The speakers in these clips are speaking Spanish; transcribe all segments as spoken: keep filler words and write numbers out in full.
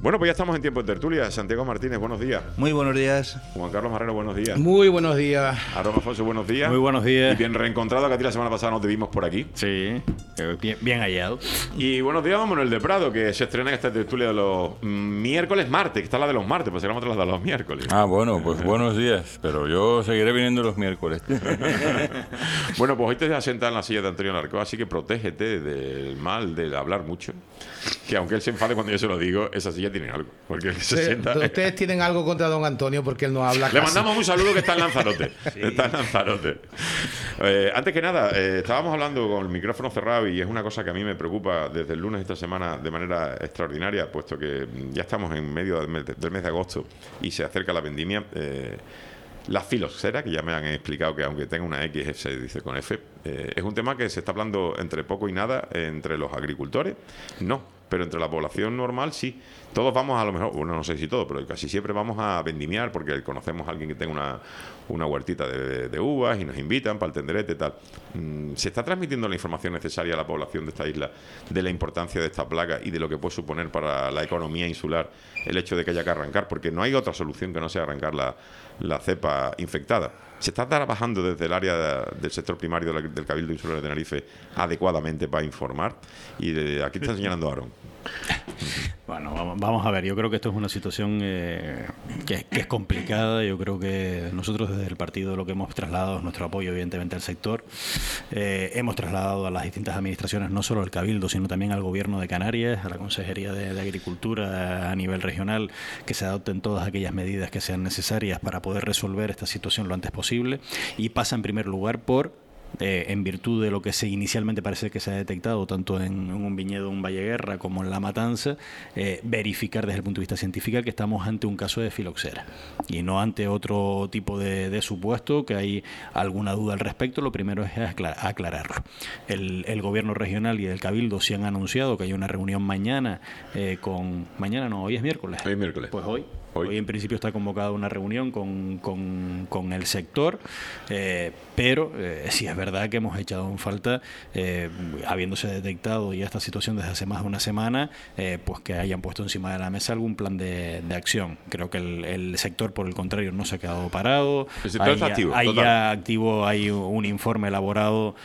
Bueno, pues ya estamos en tiempo de tertulia. Santiago Martínez, buenos días. Muy buenos días. Juan Carlos Marrero, buenos días. Muy buenos días. Aarón Afonso, buenos días. Muy buenos días. Y bien reencontrado, que a ti la semana pasada no te vimos por aquí. Sí, bien, bien hallado. Y buenos días, Manuel de Prado, que se estrena esta tertulia de los miércoles, martes, que está la de los martes, pues será otra de los miércoles. Ah, bueno, pues buenos días, pero yo seguiré viniendo los miércoles. Bueno, pues hoy te vas a sentar en la silla de Antonio Narcó, así que protégete del mal, de hablar mucho. Que aunque él se enfade cuando yo se lo digo, esa silla tiene algo. Porque él se Sí, sienta... Ustedes tienen algo contra don Antonio porque él no habla. Le casi. mandamos un saludo, que está en Lanzarote. Sí. Está en Lanzarote. Eh, antes que nada, eh, estábamos hablando con el micrófono cerrado y es una cosa que a mí me preocupa desde el lunes de esta semana de manera extraordinaria, puesto que ya estamos en medio del mes de, del mes de agosto y se acerca la vendimia. Eh, La filoxera, que ya me han explicado que aunque tenga una X se dice con F, eh, es un tema que se está hablando entre poco y nada entre los agricultores. No, pero entre la población normal sí. Todos vamos a lo mejor, bueno, no sé si todos, pero casi siempre vamos a vendimiar porque conocemos a alguien que tenga una, una huertita de, de uvas y nos invitan para el tenderete y tal. Mm, ¿Se está transmitiendo la información necesaria a la población de esta isla de la importancia de esta plaga y de lo que puede suponer para la economía insular el hecho de que haya que arrancar? Porque no hay otra solución que no sea arrancar la, la cepa infectada. ¿Se está trabajando desde el área de, del sector primario de la, del Cabildo Insular de Tenerife adecuadamente para informar? Y de, aquí está señalando Aarón. Bueno, vamos, vamos a ver, yo creo que esto es una situación eh, que, que es complicada. Yo creo que nosotros desde el partido lo que hemos trasladado es nuestro apoyo evidentemente al sector. Eh, hemos trasladado a las distintas administraciones, no solo al Cabildo, sino también al Gobierno de Canarias, a la Consejería de, de Agricultura a nivel regional, que se adopten todas aquellas medidas que sean necesarias para poder resolver esta situación lo antes posible. Y pasa en primer lugar por... Eh, en virtud de lo que se inicialmente parece que se ha detectado tanto en, en un viñedo en Valleguerra como en La Matanza, eh, verificar desde el punto de vista científico que estamos ante un caso de filoxera y no ante otro tipo de, de supuesto, que hay alguna duda al respecto. Lo primero es aclar- aclararlo. El, el gobierno regional y el Cabildo sí han anunciado que hay una reunión mañana eh, con... Mañana no, hoy es miércoles. Hoy es miércoles. Pues hoy. Hoy. Hoy en principio está convocada una reunión con, con, con el sector, eh, pero eh, sí es verdad que hemos echado en falta, eh, habiéndose detectado ya esta situación desde hace más de una semana, eh, pues que hayan puesto encima de la mesa algún plan de, de acción. Creo que el, el sector, por el contrario, no se ha quedado parado. El sector hay, está activo. Hay total. ya activo, hay un informe elaborado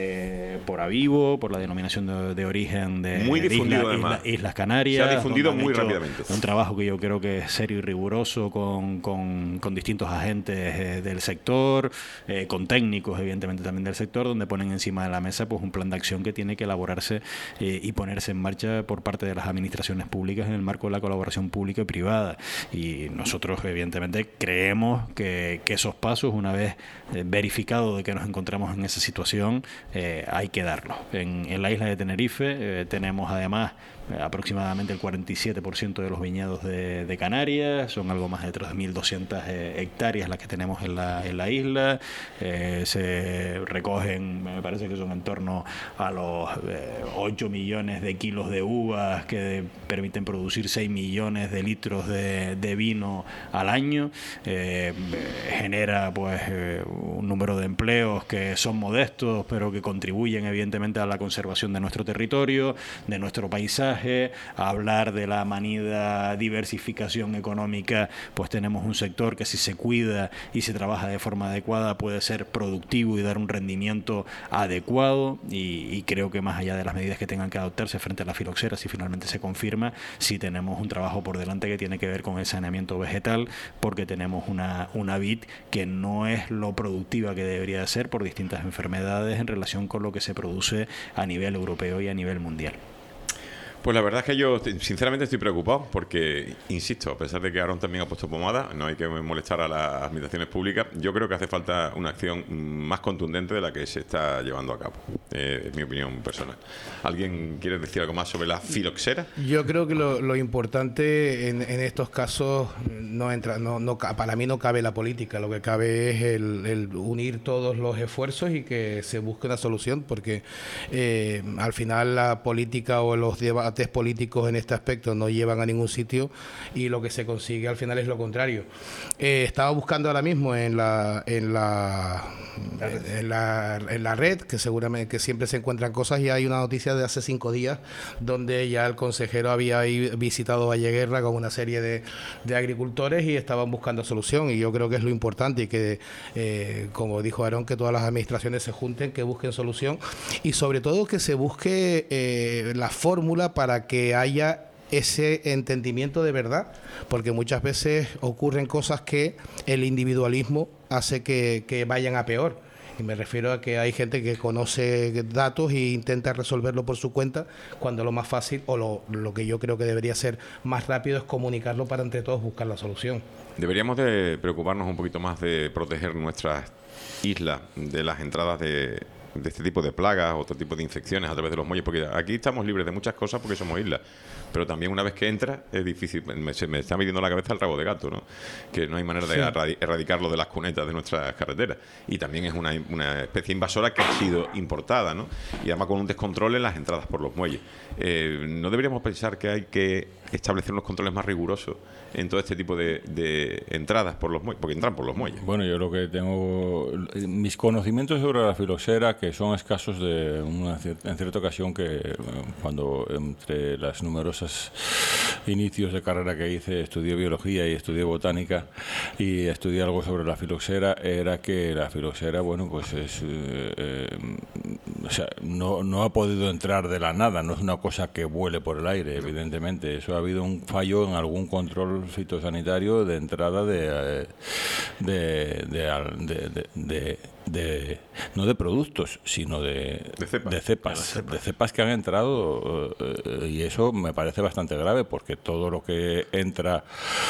eh, por Avivo, por la denominación de, de origen de, Muy de difundido, Isla- además. Isla- Islas Canarias. Se ha difundido donde han muy hecho rápidamente. Un trabajo que yo creo que es serio y riguroso con, con, con distintos agentes eh, del sector, eh, con técnicos evidentemente también del sector, donde ponen encima de la mesa pues un plan de acción que tiene que elaborarse eh, y ponerse en marcha por parte de las administraciones públicas en el marco de la colaboración pública y privada. Y nosotros evidentemente creemos que, que esos pasos, una vez eh, verificado de que nos encontramos en esa situación, eh, hay que darlos. En, en la isla de Tenerife eh, tenemos además eh, aproximadamente el cuarenta y siete por ciento de los viñedos de, de Canarias, son algo más de tres mil doscientas eh, hectáreas las que tenemos en la, en la isla. Eh, se recogen, me parece que son en torno a los eh, ocho millones de kilos de uvas que permiten producir seis millones de litros de, de vino al año. Eh, genera pues eh, un número de empleos que son modestos, pero que contribuyen evidentemente a la conservación de nuestro territorio, de nuestro paisaje. A hablar de la manida diversificación económica, pues tenemos un sector que si se cuida y se trabaja de forma adecuada puede ser productivo y dar un rendimiento adecuado, y, y creo que más allá de las medidas que tengan que adoptarse frente a la filoxera, si finalmente se confirma, sí tenemos un trabajo por delante que tiene que ver con el saneamiento vegetal, porque tenemos una, una vid que no es lo productiva que debería ser por distintas enfermedades en relación con lo que se produce a nivel europeo y a nivel mundial. Pues la verdad es que yo sinceramente estoy preocupado porque, insisto, a pesar de que Aarón también ha puesto pomada, no hay que molestar a las administraciones públicas, yo creo que hace falta una acción más contundente de la que se está llevando a cabo. Eh, es mi opinión personal. ¿Alguien quiere decir algo más sobre la filoxera? Yo creo que lo, lo importante en, en estos casos no entra, no, no, para mí no cabe la política, lo que cabe es el, el unir todos los esfuerzos y que se busque una solución, porque eh, al final la política o los deba- debates políticos en este aspecto no llevan a ningún sitio y lo que se consigue al final es lo contrario. Eh, estaba buscando ahora mismo en la en la, en la en la red, que seguramente que siempre se encuentran cosas, y hay una noticia de hace cinco días donde ya el consejero había visitado Valleguerra con una serie de, de agricultores y estaban buscando solución, y yo creo que es lo importante, y que eh, como dijo Aarón, que todas las administraciones se junten, que busquen solución, y sobre todo que se busque eh, la fórmula para que haya ese entendimiento de verdad, porque muchas veces ocurren cosas que el individualismo hace que, que vayan a peor. Y me refiero a que hay gente que conoce datos e intenta resolverlo por su cuenta, cuando lo más fácil, o lo, lo que yo creo que debería ser más rápido, es comunicarlo para entre todos buscar la solución. Deberíamos de preocuparnos un poquito más de proteger nuestras islas de las entradas de, de este tipo de plagas, otro tipo de infecciones a través de los muelles, porque aquí estamos libres de muchas cosas porque somos islas, pero también una vez que entra es difícil. Me, se me está midiendo la cabeza el rabo de gato, ¿no? Que no hay manera de sí. erradicarlo de las cunetas de nuestras carreteras, y también es una, una especie invasora que ha sido importada, ¿no? Y además con un descontrol en las entradas por los muelles. Eh, ¿No deberíamos pensar que hay que establecer unos controles más rigurosos en todo este tipo de, de entradas por los muelles? Porque entran por los muelles. Bueno, yo lo que tengo, mis conocimientos sobre la filoxera, que son escasos, de una en cierta ocasión, que cuando entre las numerosas inicios de carrera que hice, estudié biología y estudié botánica, y estudié algo sobre la filoxera, era que la filoxera, bueno, pues es, eh, eh, o sea, no, no ha podido entrar de la nada, no es una cosa que vuele por el aire, evidentemente. Eso ha habido un fallo en algún control fitosanitario de entrada de, de, de, de, de, de De, no de productos, sino de, de, cepas. de cepas, de cepas, de cepas que han entrado, eh, y eso me parece bastante grave, porque todo lo que entra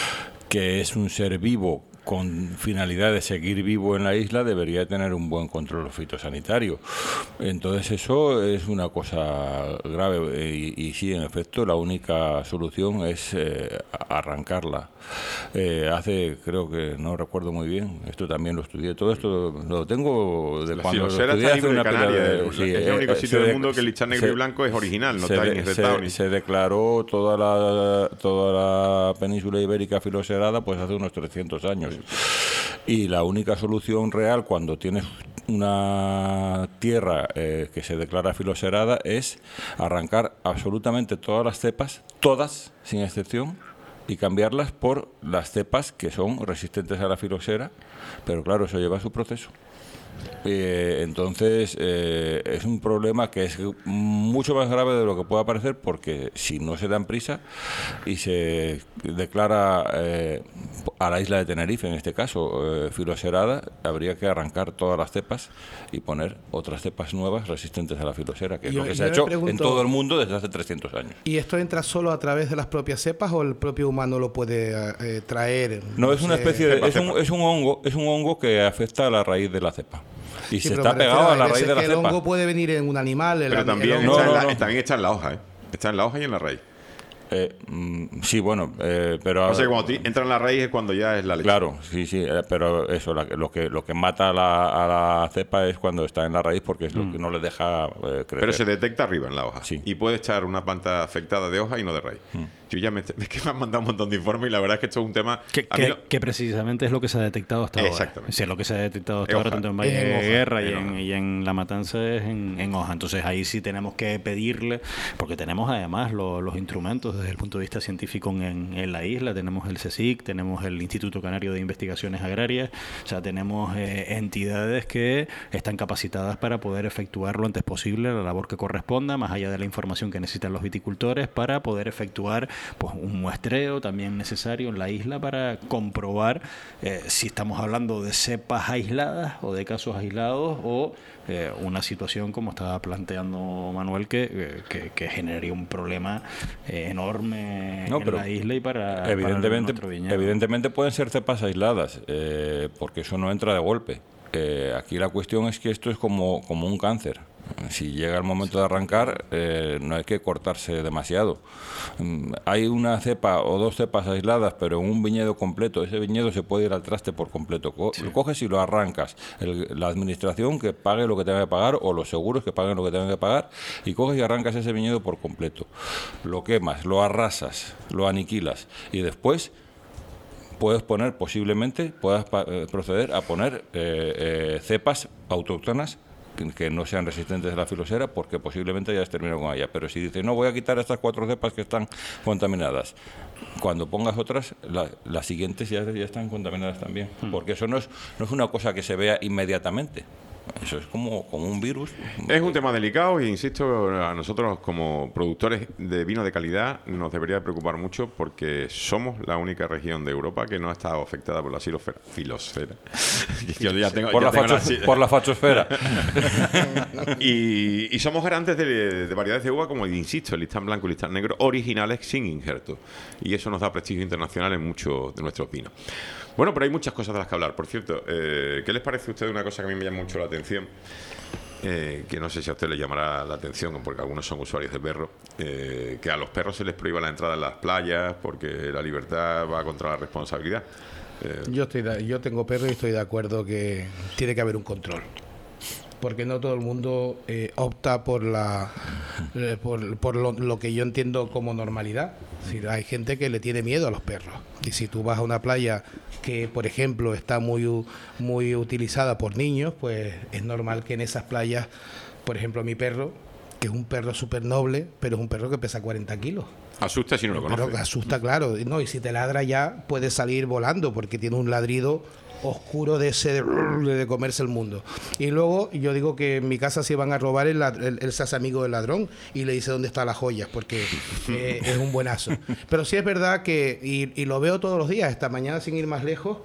que es un ser vivo con finalidad de seguir vivo en la isla debería tener un buen control fitosanitario. Entonces eso es una cosa grave, y, y sí, en efecto, la única solución es eh, arrancarla. Eh, hace, creo que no recuerdo muy bien, esto también lo estudié, todo esto lo tengo de la cuando lo estudié hace una pila de, sí, es el único sitio del mundo que el lichán negro y blanco es original, no se, está ni recetado se, ni... se declaró toda la toda la península ibérica filoxerada pues hace unos trescientos años. Y la única solución real cuando tienes una tierra eh, que se declara filoxerada es arrancar absolutamente todas las cepas, todas sin excepción, y cambiarlas por las cepas que son resistentes a la filoxera, pero claro, eso lleva su proceso. Eh, entonces eh, es un problema que es mucho más grave de lo que pueda parecer, porque si no se dan prisa y se declara eh, a la isla de Tenerife, en este caso, eh, filoxerada, habría que arrancar todas las cepas y poner otras cepas nuevas resistentes a la filoxera, que es yo, lo que se ha hecho pregunto, en todo el mundo desde hace trescientos años. ¿Y esto entra solo a través de las propias cepas o el propio humano lo puede eh, traer? No, es una especie de... Es un, es un hongo, es un hongo que afecta a la raíz de la cepa. Y sí, se está pegado a la raíz de la el cepa. El hongo puede venir en un animal. Pero el, también, el hongo, está no, en no, la, no. también está en la hoja, ¿eh? Está en la hoja y en la raíz. Eh, mm, sí, bueno, eh, pero... O sea, cuando entra en la raíz es cuando ya es la leche. Claro, sí, sí, eh, pero eso, la, lo que lo que mata a la, a la cepa es cuando está en la raíz, porque es lo mm. que no le deja eh, crecer. Pero se detecta arriba en la hoja. Sí. Y puede echar una planta afectada de hoja y no de raíz. Mm. Yo ya me, es que me han mandado un montón de informes y la verdad es que esto es un tema... Que, que, lo... que precisamente es lo que se ha detectado hasta ahora. Exactamente. O sea, lo que se ha detectado hasta ahora, tanto en Valleguerra y, en, y en La Matanza, es en, en hoja. Entonces ahí sí tenemos que pedirle, porque tenemos además lo, los instrumentos desde el punto de vista científico en, en la isla. Tenemos el CSIC, tenemos el Instituto Canario de Investigaciones Agrarias. O sea, tenemos eh, entidades que están capacitadas para poder efectuar lo antes posible la labor que corresponda, más allá de la información que necesitan los viticultores, para poder efectuar pues un muestreo también necesario en la isla para comprobar eh, si estamos hablando de cepas aisladas o de casos aislados o eh, una situación como estaba planteando Manuel que, que, que generaría un problema eh, enorme no, en la isla y para, evidentemente, para nuestro evidentemente pueden ser cepas aisladas eh, porque eso no entra de golpe. Eh, aquí la cuestión es que esto es como, como un cáncer. Si llega el momento de arrancar, eh, no hay que cortarse demasiado. Mm, Hay una cepa o dos cepas aisladas, pero en un viñedo completo, ese viñedo se puede ir al traste por completo. Co- Sí. Lo coges y lo arrancas. El- la administración que pague lo que tenga que pagar, o los seguros que paguen lo que tengan que pagar, y coges y arrancas ese viñedo por completo. Lo quemas, lo arrasas, lo aniquilas, y después puedes poner, posiblemente, puedas pa- eh, proceder a poner eh, eh, cepas autóctonas que, que no sean resistentes a la filosera, porque posiblemente ya has terminado con ella. Pero si dices, no, voy a quitar estas cuatro cepas que están contaminadas, cuando pongas otras, la- las siguientes ya, ya están contaminadas también. Porque eso no es, no es una cosa que se vea inmediatamente. Eso es como, como un virus. Es un tema delicado y, insisto, a nosotros como productores de vino de calidad nos debería preocupar mucho, porque somos la única región de Europa que no ha estado afectada por la silosfera. Filosfera. Yo ya tengo- Por ya la, tengo facho- la- por la fachosfera. y, y somos garantes de, de variedades de uva como, insisto, el listán blanco y el listán negro, originales sin injertos. Y eso nos da prestigio internacional en muchos de nuestros vinos. Bueno, pero hay muchas cosas de las que hablar. Por cierto, eh, ¿qué les parece a ustedes una cosa que a mí me llama mucho la atención? Eh, que no sé si a usted le llamará la atención, porque algunos son usuarios de perros, eh, que a los perros se les prohíba la entrada en las playas porque la libertad va contra la responsabilidad. Eh, Yo estoy de- yo tengo perro y estoy de acuerdo que tiene que haber un control. Porque no todo el mundo eh, opta por la eh, por, por lo, lo que yo entiendo como normalidad. Es decir, hay gente que le tiene miedo a los perros. Y si tú vas a una playa que, por ejemplo, está muy u- muy utilizada por niños, pues es normal que en esas playas, por ejemplo, mi perro, que es un perro súper noble, pero es un perro que pesa cuarenta kilos. asusta si no lo Pero conoce. que asusta, claro. No, y si te ladra ya, puede salir volando, porque tiene un ladrido oscuro de ese de, de comerse el mundo. Y luego yo digo que en mi casa se van a robar, el, lad- el, él se hace amigo del ladrón y le dice dónde están las joyas, porque eh, es un buenazo. Pero sí es verdad que, y, y lo veo todos los días, esta mañana sin ir más lejos,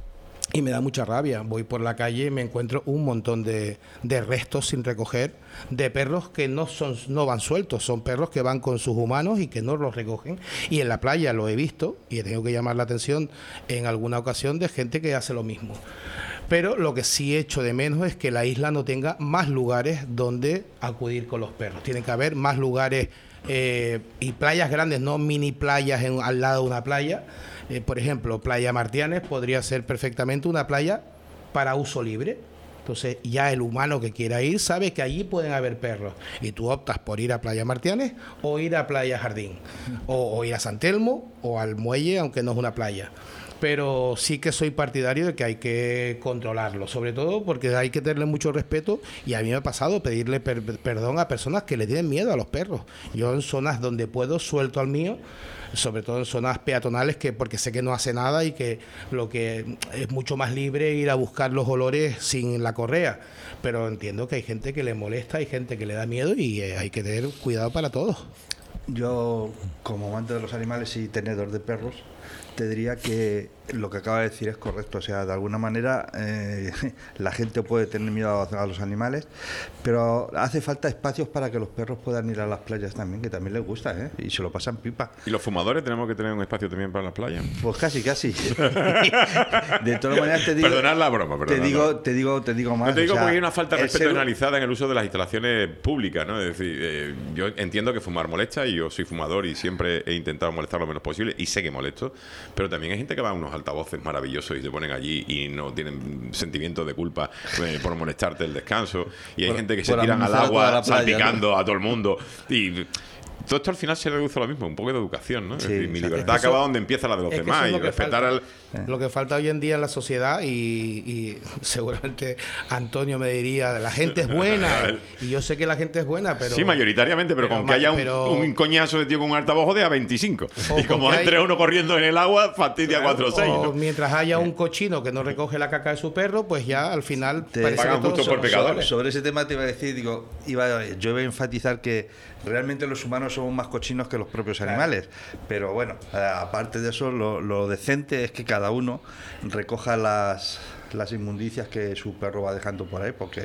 y me da mucha rabia. Voy por la calle y me encuentro un montón de, de restos sin recoger, de perros que no son no van sueltos, son perros que van con sus humanos y que no los recogen. Y en la playa lo he visto y he tenido que llamar la atención en alguna ocasión de gente que hace lo mismo. Pero lo que sí echo de menos es que la isla no tenga más lugares donde acudir con los perros. Tienen que haber más lugares eh, y playas grandes, no mini playas en, al lado de una playa. Eh, por ejemplo, Playa Martianes podría ser perfectamente una playa para uso libre. Entonces ya el humano que quiera ir sabe que allí pueden haber perros. Y tú optas por ir a Playa Martianes o ir a Playa Jardín. O, o ir a San Telmo o al muelle, aunque no es una playa. Pero sí que soy partidario de que hay que controlarlo, sobre todo porque hay que tenerle mucho respeto, y a mí me ha pasado pedirle per- perdón a personas que le tienen miedo a los perros. Yo en zonas donde puedo suelto al mío, sobre todo en zonas peatonales, que porque sé que no hace nada y que lo que es mucho más libre ir a buscar los olores sin la correa. Pero entiendo que hay gente que le molesta, hay gente que le da miedo, y eh, hay que tener cuidado para todos. Yo, como amante de los animales y tenedor de perros, te diría que lo que acaba de decir es correcto. O sea, de alguna manera eh, la gente puede tener miedo a, a los animales, pero hace falta espacios para que los perros puedan ir a las playas también, que también les gusta, ¿eh? Y se lo pasan pipa. ¿Y los fumadores tenemos que tener un espacio también para las playas? Pues casi, casi. De todas maneras te digo... Perdonad la broma, te perdonad la digo, broma. te digo, te digo más. No te digo o sea, porque hay una falta de el respeto ser- generalizada en el uso de las instalaciones públicas, ¿no? Es decir, eh, yo entiendo que fumar molesta, y yo soy fumador y siempre he intentado molestar lo menos posible, y sé que molesto, pero también hay gente que va a unos altavoces maravillosos y se ponen allí y no tienen sentimiento de culpa eh, por molestarte el descanso, y hay Por- gente que se por tiran al amenazar a toda agua la playa, salpicando a todo el mundo, y todo esto al final se reduce a lo mismo, un poco de educación, ¿no? Es Sí, decir, mi exacto. libertad Es que acaba eso- donde empieza la de los es que demás, eso es y lo que respetar falta. al... Lo que falta hoy en día en la sociedad, y, y seguramente Antonio me diría, la gente es buena, y yo sé que la gente es buena, pero... Sí, mayoritariamente, pero, pero con que ma- haya un, pero- un coñazo de tío con un altavoz de a veinticinco. O Y como con que entre hay- uno corriendo en el agua, fastidia cuatro o seis. O ¿no? mientras haya un cochino que no recoge la caca de su perro, pues ya al final Te parece pagan que todos justo por somos pecadores. iguales. Sobre ese tema te iba a decir, digo, iba, yo iba a enfatizar que realmente los humanos somos más cochinos que los propios animales. Pero bueno, eh, aparte de eso, lo, lo decente es que cada uno recoja las, las inmundicias que su perro va dejando por ahí, porque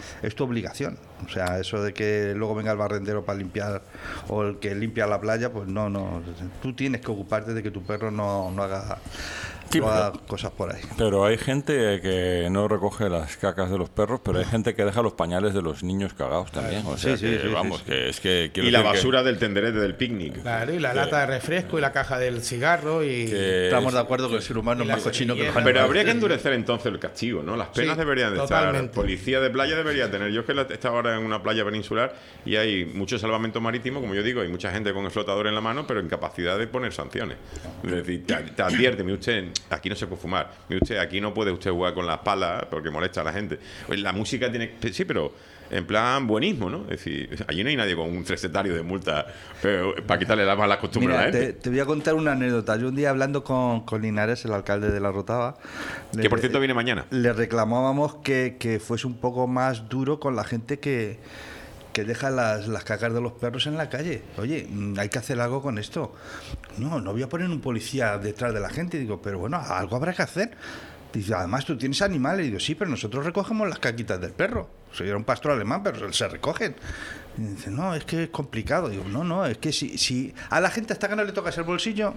es tu obligación. O sea, eso de que luego venga el barrendero para limpiar o el que limpia la playa, pues no, no. Tú tienes que ocuparte de que tu perro no, no haga, Sí, no pero- haga cosas por ahí. Pero hay gente que no recoge las cacas de los perros, pero hay gente que deja los pañales de los niños cagados también. O sea, Sí, sí, que, sí, vamos, sí, que es que... quiero Y la decir que- basura del tenderete del picnic. Claro, y la lata de refresco y la caja del cigarro y... que Estamos es- de acuerdo que el ser humano y es la más cochino que los servilleta. Pero animales. habría que endurecer entonces el castigo, ¿no? Las penas Sí, deberían de totalmente. estar. Policía de playa debería tener. Yo es que la- he estado ahora en una playa peninsular y hay mucho salvamento marítimo, como yo digo, hay mucha gente con el flotador en la mano, pero incapacidad de poner sanciones. Es decir, te, te advierte, mire usted, aquí no se puede fumar, mire usted, aquí no puede usted jugar con las palas porque molesta a la gente. Pues la música tiene... Sí, pero... En plan buenismo, ¿no? Es decir, allí no hay nadie con un recetario de multa pero, para quitarle las malas costumbres a Mira, la te, gente. te voy a contar una anécdota. Yo un día hablando con, con Linares, el alcalde de La Rotava, Que por cierto viene mañana. le reclamábamos que, que fuese un poco más duro con la gente que, que deja las, las cacas de los perros en la calle. Oye, mm, hay que hacer algo con esto. No, no voy a poner un policía detrás de la gente. Digo, pero bueno, algo habrá que hacer. Dice, además tú tienes animales. Digo, sí, pero nosotros recogemos las caquitas del perro. Soy era un pastor alemán, pero se recogen. Y dice, no, es que es complicado. Digo, no, no, es que si, si a la gente hasta que no le tocas el bolsillo,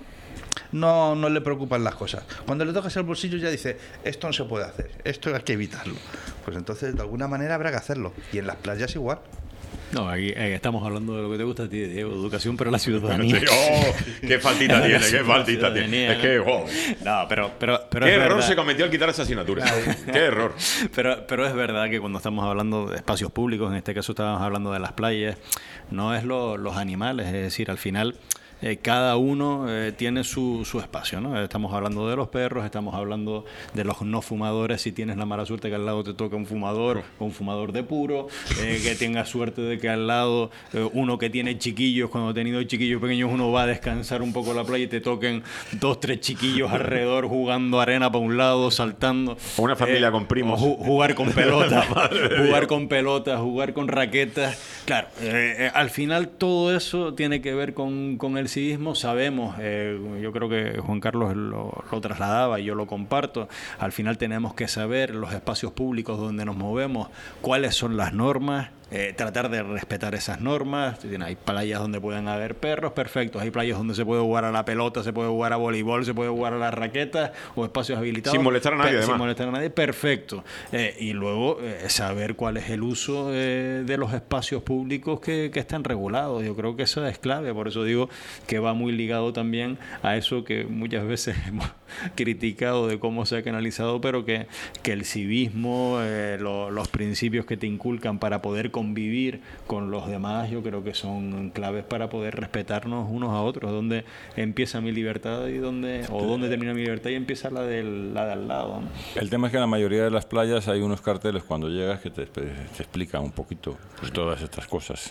no, no le preocupan las cosas. Cuando le tocas el bolsillo ya dice, esto no se puede hacer, esto hay que evitarlo. Pues entonces, de alguna manera habrá que hacerlo. Y en las playas igual. No, aquí eh, estamos hablando de lo que te gusta a ti, Diego, educación para la ciudadanía. Sí, oh, qué faltita tiene, qué faltita tiene. Es que, oh, No, pero, pero, pero qué es error verdad. se cometió al quitar esa asignatura. Qué error. Pero, pero es verdad que cuando estamos hablando de espacios públicos, en este caso estábamos hablando de las playas, no es lo- los animales, es decir, al final eh, cada uno eh, tiene su, su espacio, ¿no? Estamos hablando de los perros, estamos hablando de los no fumadores, si tienes la mala suerte que al lado te toca un fumador, un fumador de puro, eh, que tengas suerte de que al lado eh, uno que tiene chiquillos, cuando ha tenido chiquillos pequeños uno va a descansar un poco en la playa y te toquen dos, tres chiquillos alrededor jugando arena para un lado, saltando. O una familia con primos. o ju- jugar con pelotas, jugar con pelotas, jugar con raquetas. Claro, eh, eh, al final todo eso tiene que ver con, con el civismo. Sabemos, eh, yo creo que Juan Carlos lo, lo trasladaba y yo lo comparto. Al final tenemos que saber los espacios públicos donde nos movemos, cuáles son las normas. Eh, tratar de respetar esas normas. Hay playas donde pueden haber perros, perfectos. Hay playas donde se puede jugar a la pelota, se puede jugar a voleibol, se puede jugar a las raquetas o espacios habilitados. Sin molestar a nadie, Pe- además. Sin molestar a nadie, perfecto. Eh, y luego eh, saber cuál es el uso eh, de los espacios públicos que, que están regulados. Yo creo que eso es clave. Por eso digo que va muy ligado también a eso que muchas veces hemos criticado de cómo se ha canalizado, pero que, que el civismo, eh, lo- los principios que te inculcan para poder convivir con los demás, yo creo que son claves para poder respetarnos unos a otros. Dónde empieza mi libertad y dónde, o dónde termina mi libertad y empieza la del, la de al lado, ¿no? El tema es que en la mayoría de las playas hay unos carteles cuando llegas que te, te explican un poquito pues, todas estas cosas.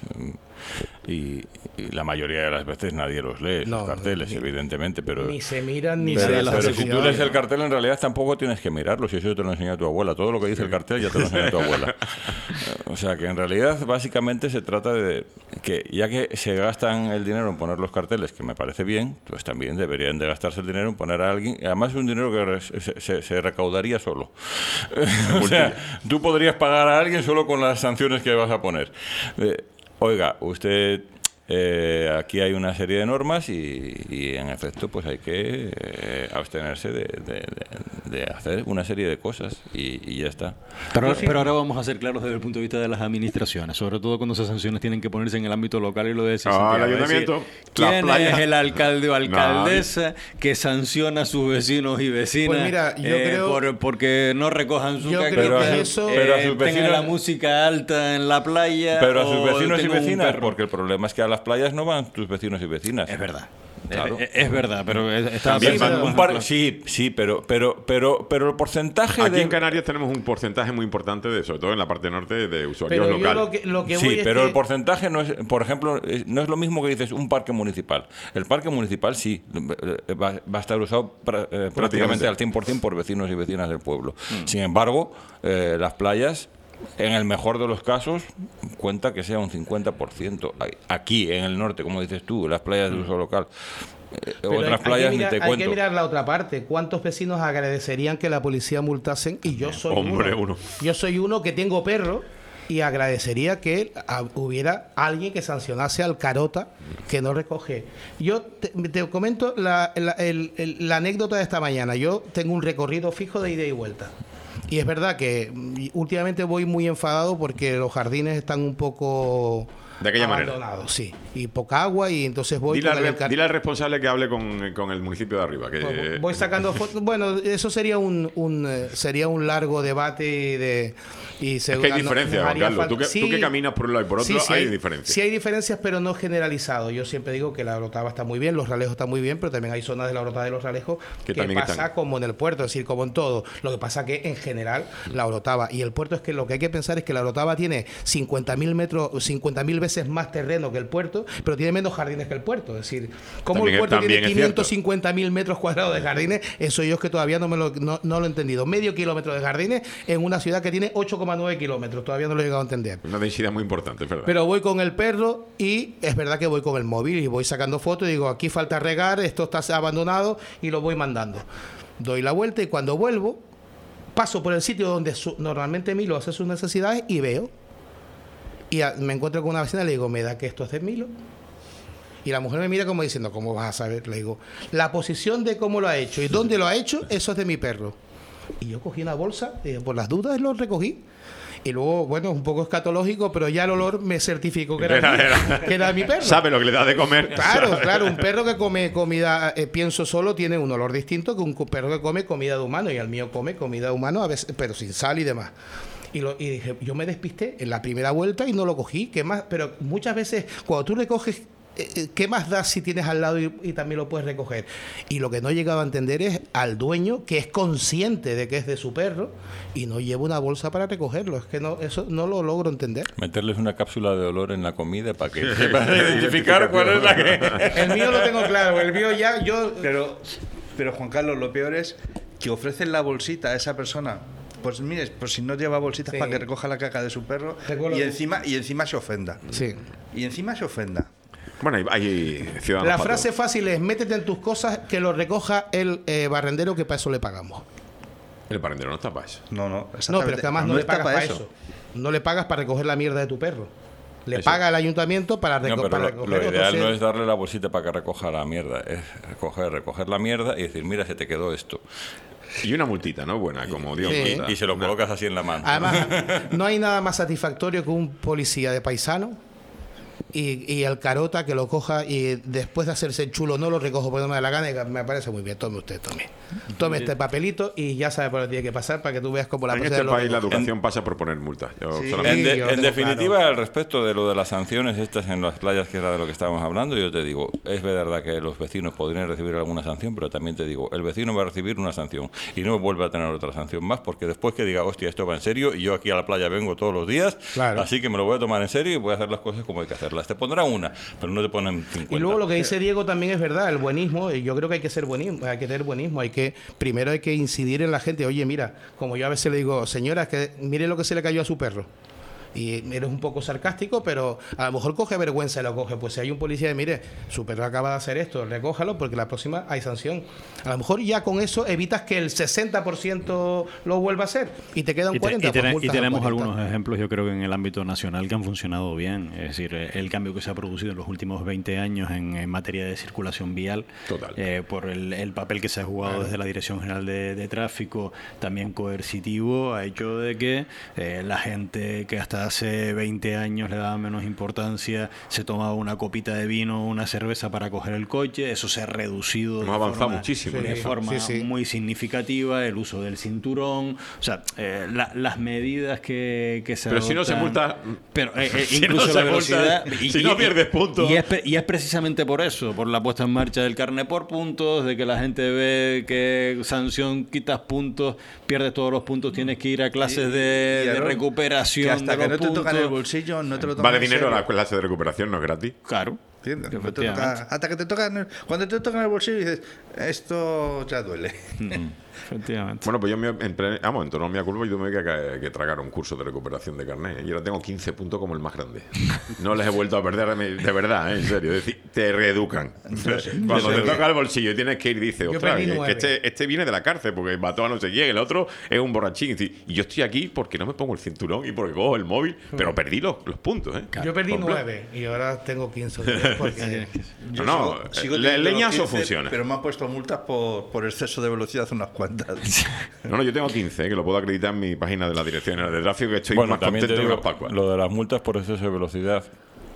Y, y la mayoría de las veces nadie los lee, No, los carteles, ni- evidentemente. Pero, Ni se miran ni Pero- se pero, les pero hace si tú cuidado. lees el cartel, en realidad tampoco tienes que mirarlo. Si eso te lo enseña tu abuela. Todo lo que dice el cartel ya te lo enseña tu abuela. O sea que en realidad básicamente se trata de que ya que se gastan el dinero en poner los carteles, que me parece bien, pues también deberían de gastarse el dinero en poner a alguien. Y además es un dinero que se, se- se recaudaría solo. O sea, tú podrías pagar a alguien solo con las sanciones que vas a poner. Eh, oiga, usted... eh, aquí hay una serie de normas y, y, en efecto pues hay que eh, abstenerse de, de- de- de hacer una serie de cosas y, y ya está. Pero, pero ahora vamos a ser claros desde el punto de vista de las administraciones, sobre todo cuando esas sanciones tienen que ponerse en el ámbito local y lo de Ah, el ayuntamiento, ¿quién las playas. es el alcalde o alcaldesa que sanciona a sus vecinos y vecinas Pues mira, yo eh, creo- por, porque no recojan su Yo caca, creo que eh, eso- eh, pero a sus tengan vecinos- la música alta en la playa Pero a sus o vecinos y tengan un vecinas, perro? porque el problema es que a las playas no van tus vecinos y vecinas. Es verdad. Claro. Es, es verdad, pero es- está También pensando- van Un par- sí, sí, pero, pero, pero, pero el porcentaje Aquí de... en Canarias tenemos un porcentaje muy importante, de, sobre todo en la parte norte, de usuarios Pero yo locales. lo que, lo que voy Sí, es pero que- el porcentaje no es, por ejemplo, es- no es lo mismo que dices un parque municipal. El parque municipal sí, eh, va, va a estar usado pra- eh, prácticamente al cien por ciento por vecinos y vecinas del pueblo. Sin embargo, eh, las playas, en el mejor de los casos, cuenta que sea un cincuenta por ciento. Aquí, en el norte, como dices tú, las playas de uso local. Eh, Pero otras hay- playas hay que mirar, ni te hay cuento. que mirar la otra parte. ¿Cuántos vecinos agradecerían que la policía multasen? Y yo soy Hombre, uno. Yo soy uno que tengo perro y agradecería que a, hubiera alguien que sancionase al carota que no recoge. Yo te, te comento la, la, el, el, la anécdota de esta mañana. Yo tengo un recorrido fijo de ida y vuelta. Y es verdad que últimamente voy muy enfadado porque los jardines están un poco... De aquella abandonados, manera. Sí, y poca agua, y entonces voy... Dile, con al, el dile al responsable que hable con, con el municipio de arriba. Que, pues voy sacando fotos. Bueno, eso sería un, un sería un largo debate y de... Y es que hay diferencias, Juan Carlos. Tú que, sí, tú que caminas por un lado y por otro, sí, sí hay, hay diferencias. Sí hay diferencias, pero no generalizado. Yo siempre digo que la Orotava está muy bien, los Ralejos están muy bien, pero también hay zonas de la Orotava de los Ralejos que, que pasa están. Como en el puerto, es decir, como en todo. Lo que pasa que en general la Orotava y el puerto, es que lo que hay que pensar es que la Orotava tiene cincuenta mil metros, cincuenta mil veces más terreno que el puerto, pero tiene menos jardines que el puerto. Es decir, como también, el puerto tiene quinientos cincuenta mil metros cuadrados de jardines, eso yo es que todavía no me lo, no, no lo he entendido. Medio kilómetro de jardines en una ciudad que tiene ocho coma nueve kilómetros. Todavía no lo he llegado a entender. Una densidad muy importante, es verdad. Pero voy con el perro y es verdad que voy con el móvil y voy sacando fotos y digo, aquí falta regar, esto está abandonado, y lo voy mandando. Doy la vuelta y cuando vuelvo, paso por el sitio donde su, normalmente Milo hace sus necesidades y veo. Y a, me encuentro con una vecina y le digo, ¿me da que esto es de Milo? Y la mujer me mira como diciendo, ¿cómo vas a saber? Le digo, la posición de cómo lo ha hecho y dónde lo ha hecho, eso es de mi perro. Y yo cogí una bolsa, y por las dudas lo recogí. Y luego, bueno, es un poco escatológico, pero ya el olor me certificó que era, era, mi, era. Que era mi perro. Sabe lo que le da de comer. Claro, ¿sabe? Claro. Un perro que come comida, eh, pienso solo, tiene un olor distinto que un perro que come comida de humano. Y el mío come comida de humano, a veces, pero sin sal y demás. Y, lo, y dije, yo me despisté en la primera vuelta y no lo cogí. ¿Qué más? Pero muchas veces, cuando tú recoges, ¿qué más da si tienes al lado y, y también lo puedes recoger? Y lo que no he llegado a entender es al dueño, que es consciente de que es de su perro y no lleva una bolsa para recogerlo. Es que no, eso no lo logro entender. Meterles una cápsula de olor en la comida para que sepan identificar cuál es la que... El mío lo tengo claro, el mío ya yo... Pero, pero Juan Carlos, lo peor es que ofrecen la bolsita a esa persona. Pues mire, pues si no lleva bolsitas, sí, para que recoja la caca de su perro y encima, y encima se ofenda. Sí. Y encima se ofenda. Bueno, hay, hay ciudadanos. La frase todo. Fácil es, métete en tus cosas, que lo recoja el eh, barrendero, que para eso le pagamos. El barrendero no está para eso. No, no. No, pero es que además no, no le pagas para eso. eso. No le pagas para recoger la mierda de tu perro. Le eso. Paga el ayuntamiento para, reco no, para lo, recoger. Lo ideal otro no es darle la bolsita para que recoja la mierda, es recoger, recoger la mierda y decir, mira, se te quedó esto. Y una multita, ¿no? Buena, como Dios. Sí. Y, y se lo colocas así en la mano. Además, no hay nada más satisfactorio que un policía de paisano y, y el carota que lo coja y después de hacerse el chulo no lo recojo porque no me da la gana y me parece muy bien. Tome usted, tome. Tome este papelito y ya sabe por lo que tiene que pasar para que tú veas cómo la En este país la educación en, pasa por poner multas. Yo sí, en, de, en definitiva, claro. Al respecto de lo de las sanciones estas en las playas, que era de lo que estábamos hablando, yo te digo, es verdad que los vecinos podrían recibir alguna sanción, pero también te digo, el vecino va a recibir una sanción y no vuelve a tener otra sanción más, porque después que diga, hostia, esto va en serio y yo aquí a la playa vengo todos los días, claro. Así que me lo voy a tomar en serio y voy a hacer las cosas como hay que hacerlas. Te pondrán una, pero no te ponen cincuenta. Y luego lo que dice Diego también es verdad, el buenismo, yo creo que hay que ser buenismo, hay que tener buenismo, hay que, primero hay que incidir en la gente. Oye, mira, como yo a veces le digo, señora, que mire lo que se le cayó a su perro. Y eres un poco sarcástico, pero a lo mejor coge vergüenza y lo coge. Pues si hay un policía de, mire, su perro acaba de hacer esto, recójalo porque la próxima hay sanción. A lo mejor ya con eso evitas que el sesenta por ciento lo vuelva a hacer y te queda un cuarenta por ciento. Y, te, y, ten, y tenemos algunos ejemplos, yo creo que en el ámbito nacional que han funcionado bien. Es decir, el cambio que se ha producido en los últimos veinte años en, en materia de circulación vial, total, eh, por el, el papel que se ha jugado claro. desde la Dirección General de, de Tráfico, también coercitivo, ha hecho de que eh, la gente que hasta hace veinte años le daba menos importancia, se tomaba una copita de vino, una cerveza para coger el coche, eso se ha reducido. Hemos avanzado muchísimo. De sí, forma sí, sí. muy significativa, el uso del cinturón, o sea, eh, la, las medidas que, que se Pero adoptan, si no se multa, pero eh, eh, si incluso no la se velocidad, multa, y, si no pierdes puntos. Y es, y es precisamente por eso, por la puesta en marcha del carnet por puntos, de que la gente ve que sanción, quitas puntos, pierdes todos los puntos, tienes que ir a clases de, y, y de recuperación. Que hasta de que los no te puntos. tocan el bolsillo, no te lo toman. Vale dinero la clase de recuperación, no es gratis. Claro. No te toca, hasta que te tocan, cuando te tocan el bolsillo dices, esto ya duele. Mm. Efectivamente. Bueno, pues yo me entré, vamos, en torno a mi culpa y tuve que, que, que tragar un curso de recuperación de carnet. Y ahora tengo quince puntos como el más grande. No les he vuelto a perder, de verdad, ¿eh? En serio. Es decir, te reeducan. Cuando te toca el bolsillo y tienes que ir, dices, ostras, que, que este, este viene de la cárcel porque mató a no sé quién, el otro es un borrachín. Y yo estoy aquí porque no me pongo el cinturón y porque cojo el móvil, pero perdí los, los puntos, ¿eh? Yo perdí nueve y ahora tengo quince. Porque no, no, sigo, sigo el leñazo funciona. Pero me han puesto multas por, por exceso de velocidad unas cuantas. No, no, yo tengo quince, que lo puedo acreditar en mi página de la Dirección General de Tráfico, que estoy bueno, más contento que los Pascuas. Lo de las multas por exceso de velocidad,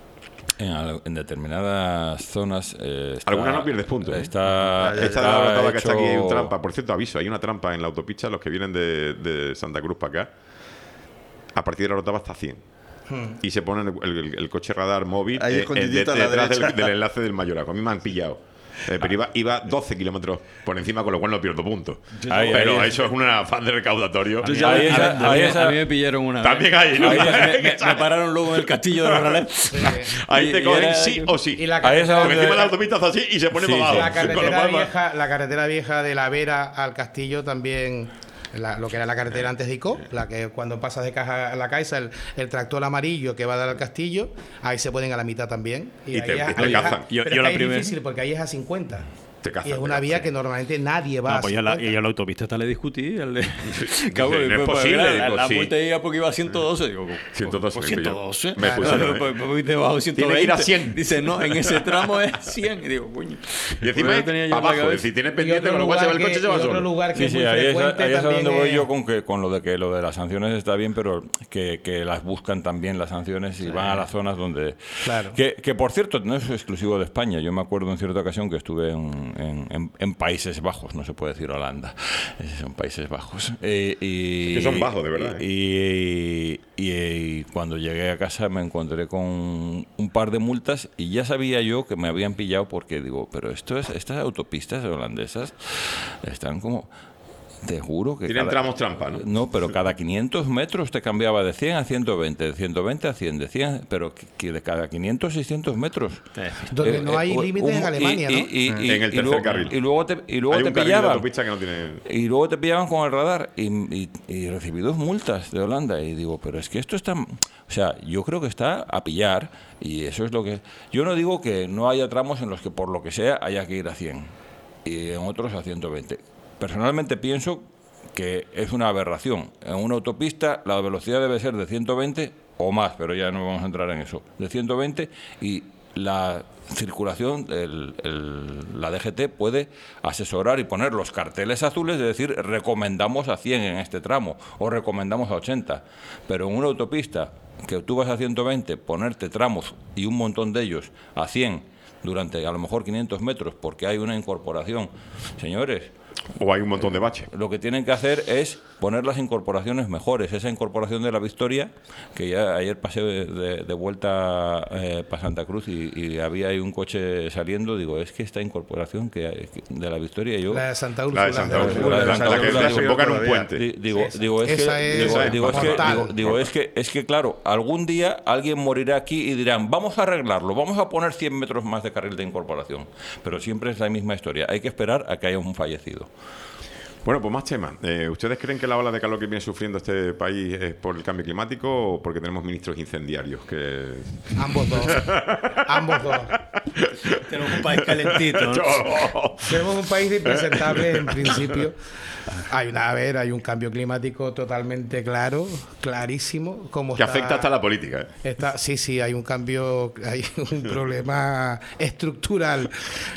en, en determinadas zonas... Eh, está, Algunas no pierdes puntos. ¿eh? Está, Esta está de la rotada hecho... que está aquí hay un trampa. Por cierto, aviso, hay una trampa en la autopista, los que vienen de, de Santa Cruz para acá, a partir de la rotada hasta cien. Hmm. Y se ponen el, el, el coche radar móvil eh, de, detrás del, del enlace del Mayorazgo. A mí me han pillado. Eh, pero iba, iba doce kilómetros por encima, con lo cual no pierdo puntos. Ahí, pero ahí, eso es un afán de recaudatorio. A mí, ahí esa, a, mí, esa, a mí me pillaron una vez. También ahí, ¿no? Ahí, me, me, me pararon luego en el castillo de los Rales. Sí. Ahí y, te cogen era, sí o sí. Y la ahí esa porque encima de la autopista hace así y se pone sí, para abajo. La carretera, vieja, la carretera vieja de La Vera al castillo también... La, lo que era la carretera antes de Icó, la que cuando pasas de Caja a la Caixa, el, el tractor amarillo que va a dar al castillo, ahí se ponen a la mitad también. Y, y ahí te, es, te ahí cazan. Es, yo, pero yo es, la es primer... difícil porque ahí es a cincuenta. Te cazan, y es una vía que normalmente nadie va no, a pues yo la, y yo la autopista hasta le discutí. Le... Cabo, no es posible. La, digo, la sí. multa iba porque iba a ciento doce. Digo, ciento doce. Pues ciento doce. Me pusieron, pues, pues, debajo ciento veinte. Tiene que ir a cien. Dice, no, en ese tramo es cien. Y digo, coño. Y encima es para abajo. Si tienes pendiente, con lo cual se va el coche, se va solo. Otro lugar que sí, sí, ahí es, ahí es a donde voy yo con, que, con lo de que lo de las sanciones está bien, pero que, que las buscan también las sanciones y sí. van a las zonas donde... Claro. Que, que, por cierto, no es exclusivo de España. Yo me acuerdo en cierta ocasión que estuve en, en, en, en Países Bajos, no se puede decir Holanda, son Países Bajos. Eh, y, que son bajos, de verdad. ¿eh? Y, y, y cuando llegué a casa me encontré con un par de multas y ya sabía yo que me habían pillado porque digo, pero esto es, estas autopistas holandesas están como... Te juro que... Tienen cada, tramos trampa, ¿no? No, pero cada quinientos metros te cambiaba de cien a ciento veinte, de ciento veinte a cien, de cien, pero que de cada quinientos, seiscientos metros. Donde eh, no hay eh, límites en Alemania, y, ¿no? Y, y, y, en el tercer y luego, carril. Y luego te, y luego hay te un pillaban. Que no tiene... Y luego te pillaban con el radar y, y, y recibí dos multas de Holanda y digo, pero es que esto está... O sea, yo creo que está a pillar y eso es lo que... Yo no digo que no haya tramos en los que por lo que sea haya que ir a cien y en otros a ciento veinte. Personalmente pienso que es una aberración. En una autopista la velocidad debe ser de ciento veinte o más, pero ya no vamos a entrar en eso, de ciento veinte, y la circulación, el, el, la D G T puede asesorar y poner los carteles azules de decir recomendamos a cien en este tramo o recomendamos a ochenta, pero en una autopista que tú vas a ciento veinte, ponerte tramos y un montón de ellos a cien durante a lo mejor quinientos metros porque hay una incorporación, señores. O hay un montón de baches. Lo que tienen que hacer es poner las incorporaciones mejores. Esa incorporación de la Victoria, que ya ayer pasé de, de, de vuelta eh, para Santa Cruz y, y había ahí un coche saliendo, digo, es que esta incorporación que, que de la Victoria yo... La de Santa Úrsula. La de Santa Úrsula. La, la, la que desemboca en un puente. Digo, digo, es que, digo, digo, es que, digo, digo, es que, es que, claro, algún día alguien morirá aquí y dirán, vamos a arreglarlo, vamos a poner cien metros más de carril de incorporación. Pero siempre es la misma historia. Hay que esperar a que haya un fallecido. Bueno, pues más temas. Eh, ¿Ustedes creen que la ola de calor que viene sufriendo este país es por el cambio climático o porque tenemos ministros incendiarios? Que... Ambos dos. Ambos dos. Tenemos un país calentito, ¿no? Tenemos un país impresentable en principio. Hay una, a ver, hay un cambio climático totalmente claro, clarísimo. Como que está, afecta hasta la política. ¿eh? Está, sí, sí, hay un cambio, hay un problema estructural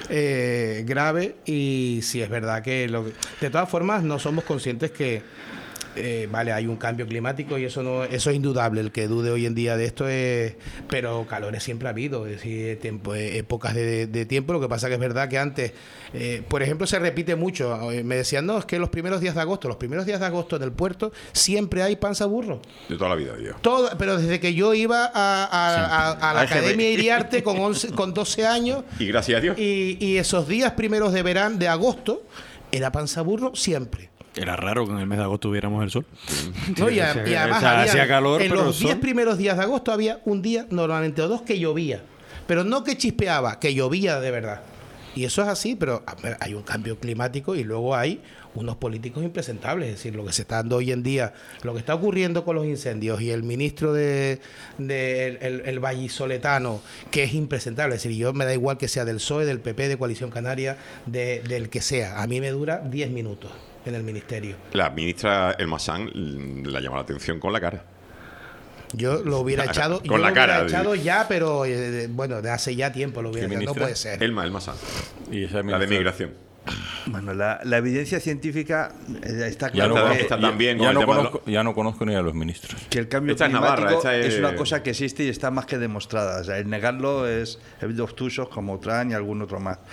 eh, grave y sí es verdad que... Lo, de todas formas, no somos conscientes que Eh, vale, hay un cambio climático y eso no, eso es indudable. El que dude hoy en día de esto es, pero calores siempre ha habido, es decir, tiempo, épocas de, de tiempo. Lo que pasa que es verdad que antes, eh, por ejemplo, se repite mucho. Me decían, no, es que los primeros días de agosto, los primeros días de agosto en el puerto siempre hay panza burro. De toda la vida, tío. Todo, pero desde que yo iba a, a, a, a la Academia Iriarte con once, con doce años. Y gracias a Dios. Y, y esos días primeros de verano, de agosto, era panza burro siempre. Era raro que en el mes de agosto tuviéramos el sol. No, y, a, y además o sea, había, hacía calor, en pero los diez primeros días de agosto había un día, normalmente o dos, que llovía. Pero no que chispeaba, que llovía de verdad. Y eso es así, pero a ver, hay un cambio climático y luego hay unos políticos impresentables. Es decir, lo que se está dando hoy en día, lo que está ocurriendo con los incendios y el ministro de, de el, el vallisoletano, que es impresentable. Es decir, yo me da igual que sea del P S O E, del P P, de Coalición Canaria, de, del que sea. A mí me dura diez minutos en el ministerio. La ministra El Massán la llamó la atención con la cara. Yo lo hubiera echado, Con yo la lo cara, hubiera echado ya, pero eh, bueno, de hace ya tiempo lo hubiera echado. No puede ser. Elma, El Massán. Y esa La de migración. Bueno, la, la evidencia científica eh, está Ya claro no, Está- que, está también ya, con no el tema de conozco, ya no conozco ni a los ministros. que el cambio Esta es climático Navarra, esta es- es una cosa que existe y está más que demostrada. O sea, el negarlo es es de obtusos como Trump y algún otro más.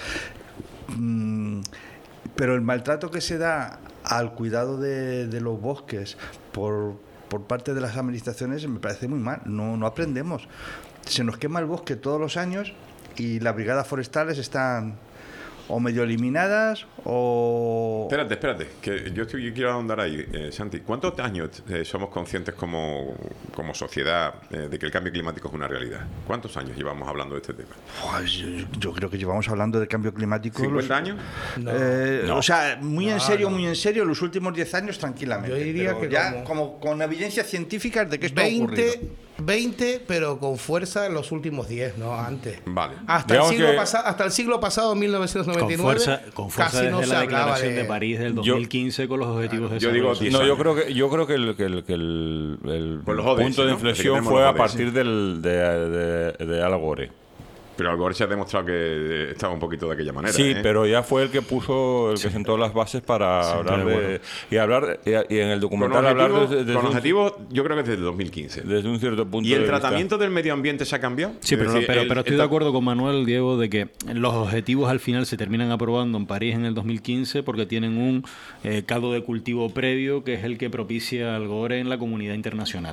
Mm, pero el maltrato que se da al cuidado de, de los bosques por, por parte de las administraciones me parece muy mal. No, no aprendemos. Se nos quema el bosque todos los años y las brigadas forestales están o medio eliminadas o... Espérate, espérate, que yo, estoy, yo quiero ahondar ahí, eh, Santi. ¿Cuántos años eh, somos conscientes como, como sociedad eh, de que el cambio climático es una realidad? ¿Cuántos años llevamos hablando de este tema? Pues yo, yo creo que llevamos hablando de cambio climático... ¿cincuenta los- años? No. Eh, No. O sea, muy en No, serio, no. muy en serio, los últimos diez años tranquilamente. Yo diría Pero que ya como- como con evidencias científicas de que esto ha ocurrido. veinte, veinte, pero con fuerza en los últimos diez, no antes. Vale. Hasta el, Digamos siglo que- pasa- hasta el siglo pasado, mil novecientos noventa y Con nueve, fuerza, con fuerza casi desde no se la hablaba declaración de... de París del Yo- dos mil quince con los objetivos de yo digo desarrollo diez No, sostenible. yo años. creo que yo creo que el, que el, que el- el Pues los O D S, punto de ¿no? inflexión Tenemos fue los a O D S. partir del, de, de, de Al Gore. Pero Al Gore se ha demostrado que estaba un poquito de aquella manera. Sí, ¿eh? pero ya fue el que puso, el que sentó las bases para hablar de de, y hablar y, y en el Con documental hablar objetivos, desde, desde con un, objetivos, yo creo que desde el dos mil quince. desde un cierto punto ¿Y el de vista. tratamiento del medio ambiente se ha cambiado? Sí, Es pero, decir, pero, el- pero estoy el de tra- acuerdo con Manuel, Diego, de que los objetivos al final se terminan aprobando en París en el dos mil quince porque tienen un eh, caldo de cultivo previo que es el que propicia Al Gore en la comunidad internacional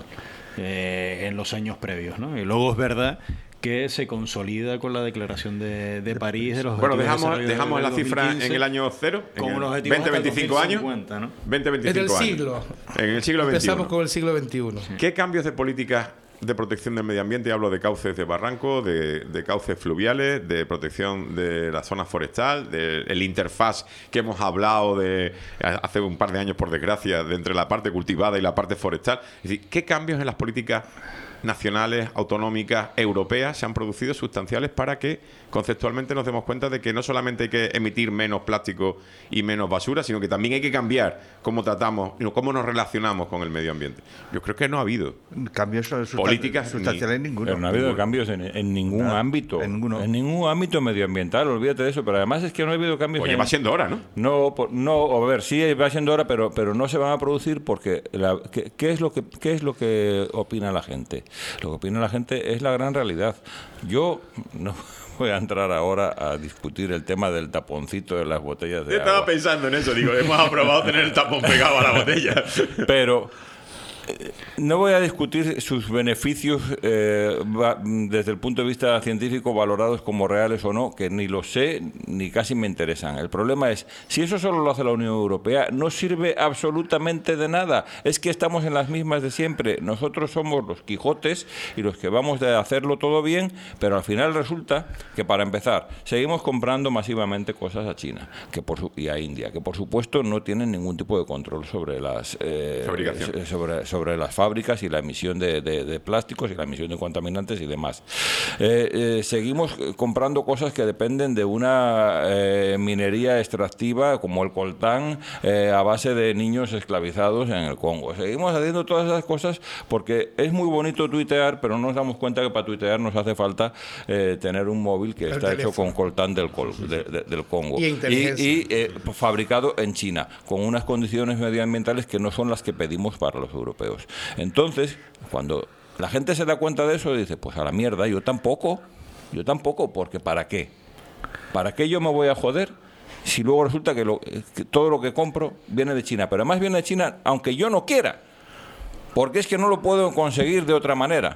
eh, en los años previos, ¿no? Y luego es verdad que se consolida con la declaración de, de París de los Bueno, objetivos de dejamos, desarrollo dejamos la del cifra dos mil quince en el año cero. en con el unos objetivos veinte, hasta el veinticinco años. dos mil cincuenta, ¿no? veinte, En el veinticinco años. siglo. En el siglo Empezamos veintiuno. con el siglo veintiuno. ¿Qué cambios de políticas de protección del medio ambiente? Hablo de cauces de barranco, de, de cauces fluviales, de protección de la zona forestal, del interfaz que hemos hablado de hace un par de años, por desgracia, de entre la parte cultivada y la parte forestal. Es decir, ¿qué cambios en las políticas nacionales, autonómicas, europeas se han producido sustanciales para que conceptualmente nos demos cuenta de que no solamente hay que emitir menos plástico y menos basura, sino que también hay que cambiar cómo tratamos, cómo nos relacionamos con el medio ambiente? Yo creo que no ha habido. Cambios sustan- Políticas sustanciales ninguno. Pero no ha habido cambios en, en ningún Nada, ámbito. en ninguno. En ningún ámbito medioambiental, olvídate de eso. Pero además es que no ha habido cambios. Oye, en- va siendo hora, ¿no? No, por- no, a ver, sí va siendo hora, pero pero no se van a producir porque la- ¿qué, qué es lo que qué es lo que opina la gente? Lo que opina la gente es la gran realidad. Yo no voy a entrar ahora a discutir el tema del taponcito de las botellas de Yo estaba agua. pensando en eso, digo, hemos aprobado tener el tapón pegado a la botella. Pero eh, no voy a discutir sus beneficios eh, va- desde el punto de vista científico valorados como reales o no, que ni lo sé ni casi me interesan. El problema es, si eso solo lo hace la Unión Europea, no sirve absolutamente de nada. Es que estamos en las mismas de siempre. Nosotros somos los Quijotes y los que vamos a hacerlo todo bien, pero al final resulta que, para empezar, seguimos comprando masivamente cosas a China que por su- y a India, que por supuesto no tienen ningún tipo de control sobre las eh, Fabricación. sobre, sobre las fábricas y la emisión de, de- de plásticos y la emisión de contaminantes y demás. Eh, eh, seguimos comprando cosas que dependen de una eh, minería extractiva como el coltán eh, a base de niños esclavizados en el Congo. Seguimos haciendo todas esas cosas porque es muy bonito tuitear, pero no nos damos cuenta que para tuitear nos hace falta eh, tener un móvil que El está hecho teléfono. con coltán del, col- de- de- del Congo. Y inteligencia. y, eh, fabricado en China, con unas condiciones medioambientales que no son las que pedimos para los europeos. Entonces, cuando la gente se da cuenta de eso, dice, pues a la mierda, yo tampoco, yo tampoco, porque ¿para qué? ¿Para qué yo me voy a joder si luego resulta que, lo, que todo lo que compro viene de China? Pero además viene de China aunque yo no quiera, porque es que no lo puedo conseguir de otra manera.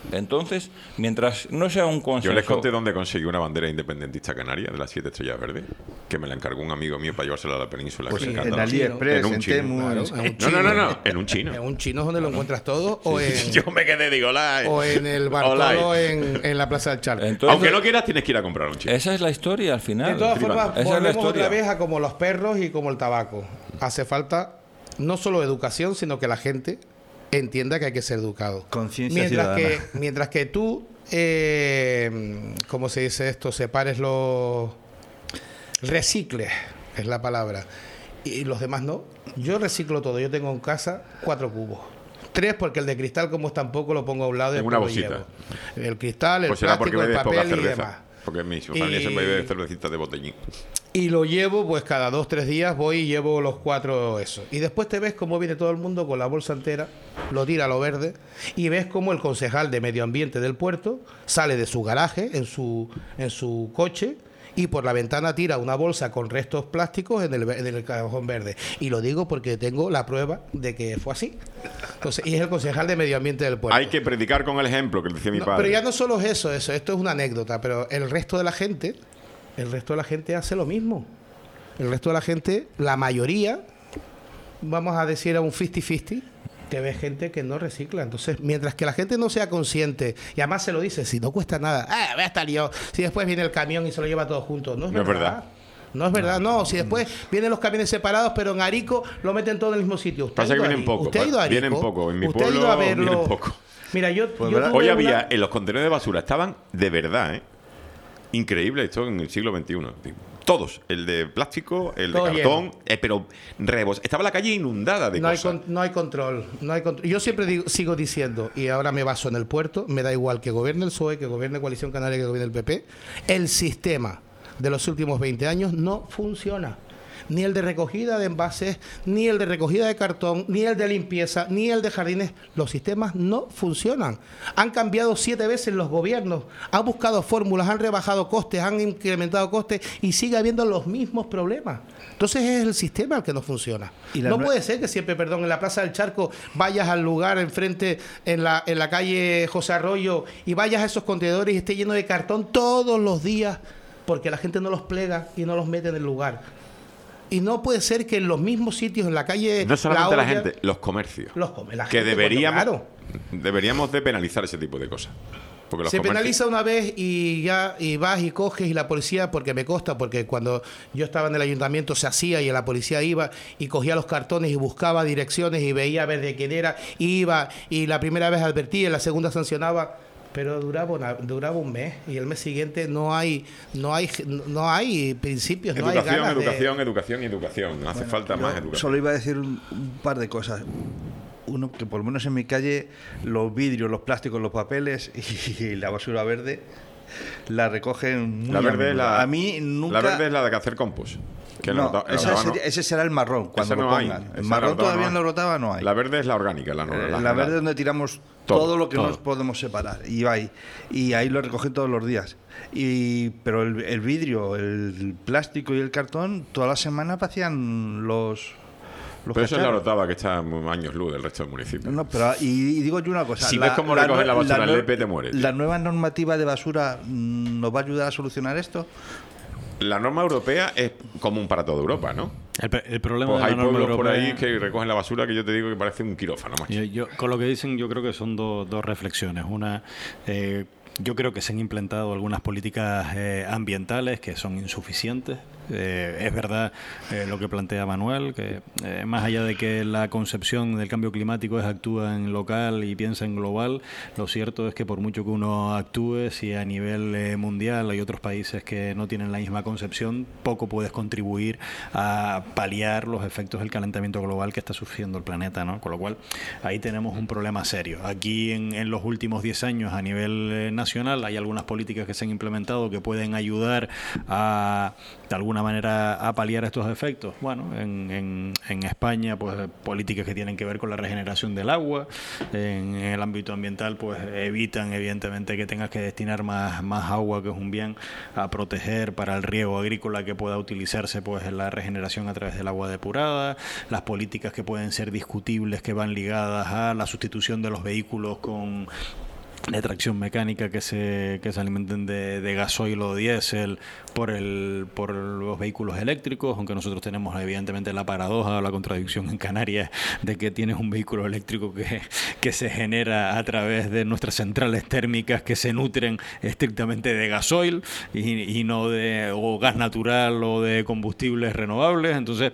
Entonces, mientras no sea un consenso... Yo les conté dónde conseguí una bandera independentista canaria de las siete estrellas verdes, que me la encargó un amigo mío para llevársela a la península. Pues que en, me en encanta. AliExpress, En un en chino. Temu, Claro, en- en un No, chino. no, no, no, en un chino. En un chino es donde lo encuentras todo, o en, Yo me quedé, digo, la... o en el Bartolo en, en la Plaza del Charco. Entonces, Aunque no quieras, tienes que ir a comprar un chino. esa es la historia al final. De todas formas, Esa es la volvemos historia. otra vez a como los perros y como el tabaco. Hace falta no solo educación, sino que la gente entienda que hay que ser educado. Conciencia mientras ciudadana. que Mientras que tú, eh, ¿cómo se dice esto? Separes los... recicles, es la palabra. Y los demás no. Yo reciclo todo. Yo tengo en casa cuatro cubos. Tres porque el de cristal, como es tan poco, lo pongo a un lado y En después una lo bolsita. llevo. El cristal, el Pues será porque plástico, el bebes poca papel y demás. cerveza. Porque mi familia Y- siempre bebe cervecitas de botellín. Y lo llevo, pues cada dos, tres días voy y llevo los cuatro eso. Y después te ves cómo viene todo el mundo con la bolsa entera, lo tira a lo verde, y ves cómo el concejal de medio ambiente del puerto sale de su garaje, en su, en su coche, y por la ventana tira una bolsa con restos plásticos en el, ve- en el cajón verde. Y lo digo porque tengo la prueba de que fue así. Entonces, y es el concejal de medio ambiente del puerto. Hay que predicar con el ejemplo, que decía mi No, padre. pero ya no solo es eso, eso, esto es una anécdota, pero el resto de la gente, el resto de la gente hace lo mismo. El resto de la gente, la mayoría, vamos a decir a un cincuenta cincuenta, que ve gente que no recicla. Entonces, mientras que la gente no sea consciente, y además se lo dice, si no cuesta nada, ah, voy a estar yo, si después viene el camión y se lo lleva todo junto. No es No es verdad. verdad. No es verdad, no. Si después vienen los camiones separados, pero en Arico lo meten todo en el mismo sitio. ¿Usted Pasa ha ido que a vienen Arico? poco, ¿Usted ha ido a Arico? vienen poco. En mi ¿Usted ha ido pueblo a verlo? vienen poco. Mira, yo, Pues yo verá- tuve Hoy una- había, en los contenedores de basura, estaban de verdad, ¿eh? Increíble esto en el siglo veintiuno. Todos, el de plástico, el Todo de cartón, eh, pero rebos. Estaba la calle inundada de No hay, cosas. con- no hay control, no hay control. Yo siempre digo- sigo diciendo, y ahora me baso en el puerto, me da igual que gobierne el P S O E, que gobierne Coalición Canaria, que gobierne el P P, el sistema de los últimos veinte años no funciona. Ni el de recogida de envases, ni el de recogida de cartón, ni el de limpieza, ni el de jardines. Los sistemas no funcionan. Han cambiado siete veces los gobiernos, han buscado fórmulas, han rebajado costes, han incrementado costes y sigue habiendo los mismos problemas. Entonces es el sistema el que no funciona. Y la No nue- puede ser que siempre, perdón, en la Plaza del Charco vayas al lugar enfrente, en la, en la calle José Arroyo, y vayas a esos contenedores y esté lleno de cartón todos los días, porque la gente no los plega y no los mete en el lugar. Y no puede ser que en los mismos sitios, en la calle... No solamente la, Olla, gente, los comercios. Los come, la que gente, deberíamos, claro. deberíamos de penalizar ese tipo de cosas. Porque los Se comercios- penaliza una vez y ya y vas y coges y la policía, porque me consta, porque cuando yo estaba en el ayuntamiento se hacía y la policía iba y cogía los cartones y buscaba direcciones y veía a ver de quién era, iba y la primera vez advertía y la segunda sancionaba, pero duraba una- duraba un mes y el mes siguiente no hay no hay no hay principios, no hay Educación, ganas de- educación, educación y educación. Hace falta más Yo educación. solo iba a decir un, un par de cosas. Uno, que por lo menos en mi calle los vidrios, los plásticos, los papeles y la basura verde la recogen muy La a verde, es menudo. la, A mí nunca... la verde es la de hacer compost. Que no, lo nota- esa lo notaba, sería- ese será el marrón, cuando Esa lo no hay, pongan. esa El la marrón rotaba todavía no en la hay. rotaba no hay. La verde es la orgánica, la, no- Eh, la la general. verde es donde tiramos Todo, todo, lo que todo. nos podemos separar. Y va ahí. Y ahí lo recogen todos los días. Y, pero el, el vidrio, el plástico y el cartón, toda la semana pasían los. los Pero eso es la cacharros. Orotava, que está a años luz del resto del municipio. No, pero, y, y digo yo una cosa. Si ves cómo recogen nue- la basura en nue- Lepe, te mueres, tío. ¿La nueva normativa de basura mm, nos va a ayudar a solucionar esto? La norma europea es común para toda Europa, ¿no? El, pe- el problema Pues de la hay norma pueblos por ahí europea- que recogen la basura que yo te digo que parece un quirófano, macho. Yo, yo- con lo que dicen, yo creo que son do- dos reflexiones. Una, eh, yo creo que se han implementado algunas políticas eh, ambientales que son insuficientes. Eh, es verdad eh, lo que plantea Manuel, que eh, más allá de que la concepción del cambio climático es actúa en local y piensa en global, lo cierto es que por mucho que uno actúe, si a nivel eh, mundial hay otros países que no tienen la misma concepción, poco puedes contribuir a paliar los efectos del calentamiento global que está sufriendo el planeta, ¿no? Con lo cual, ahí tenemos un problema serio. Aquí en, en los últimos diez años a nivel eh, nacional hay algunas políticas que se han implementado que pueden ayudar a, de alguna manera, a paliar estos efectos. Bueno, en, en, en España, pues políticas que tienen que ver con la regeneración del agua. En, en el ámbito ambiental, pues evitan evidentemente que tengas que destinar más, más agua, que es un bien, a proteger para el riego agrícola que pueda utilizarse pues en la regeneración a través del agua depurada. Las políticas que pueden ser discutibles, que van ligadas a la sustitución de los vehículos con de tracción mecánica que se que se alimenten de, de gasoil o diésel por el por los vehículos eléctricos, aunque nosotros tenemos evidentemente la paradoja o la contradicción en Canarias de que tienes un vehículo eléctrico que, que se genera a través de nuestras centrales térmicas que se nutren estrictamente de gasoil y, y no de o gas natural o de combustibles renovables. Entonces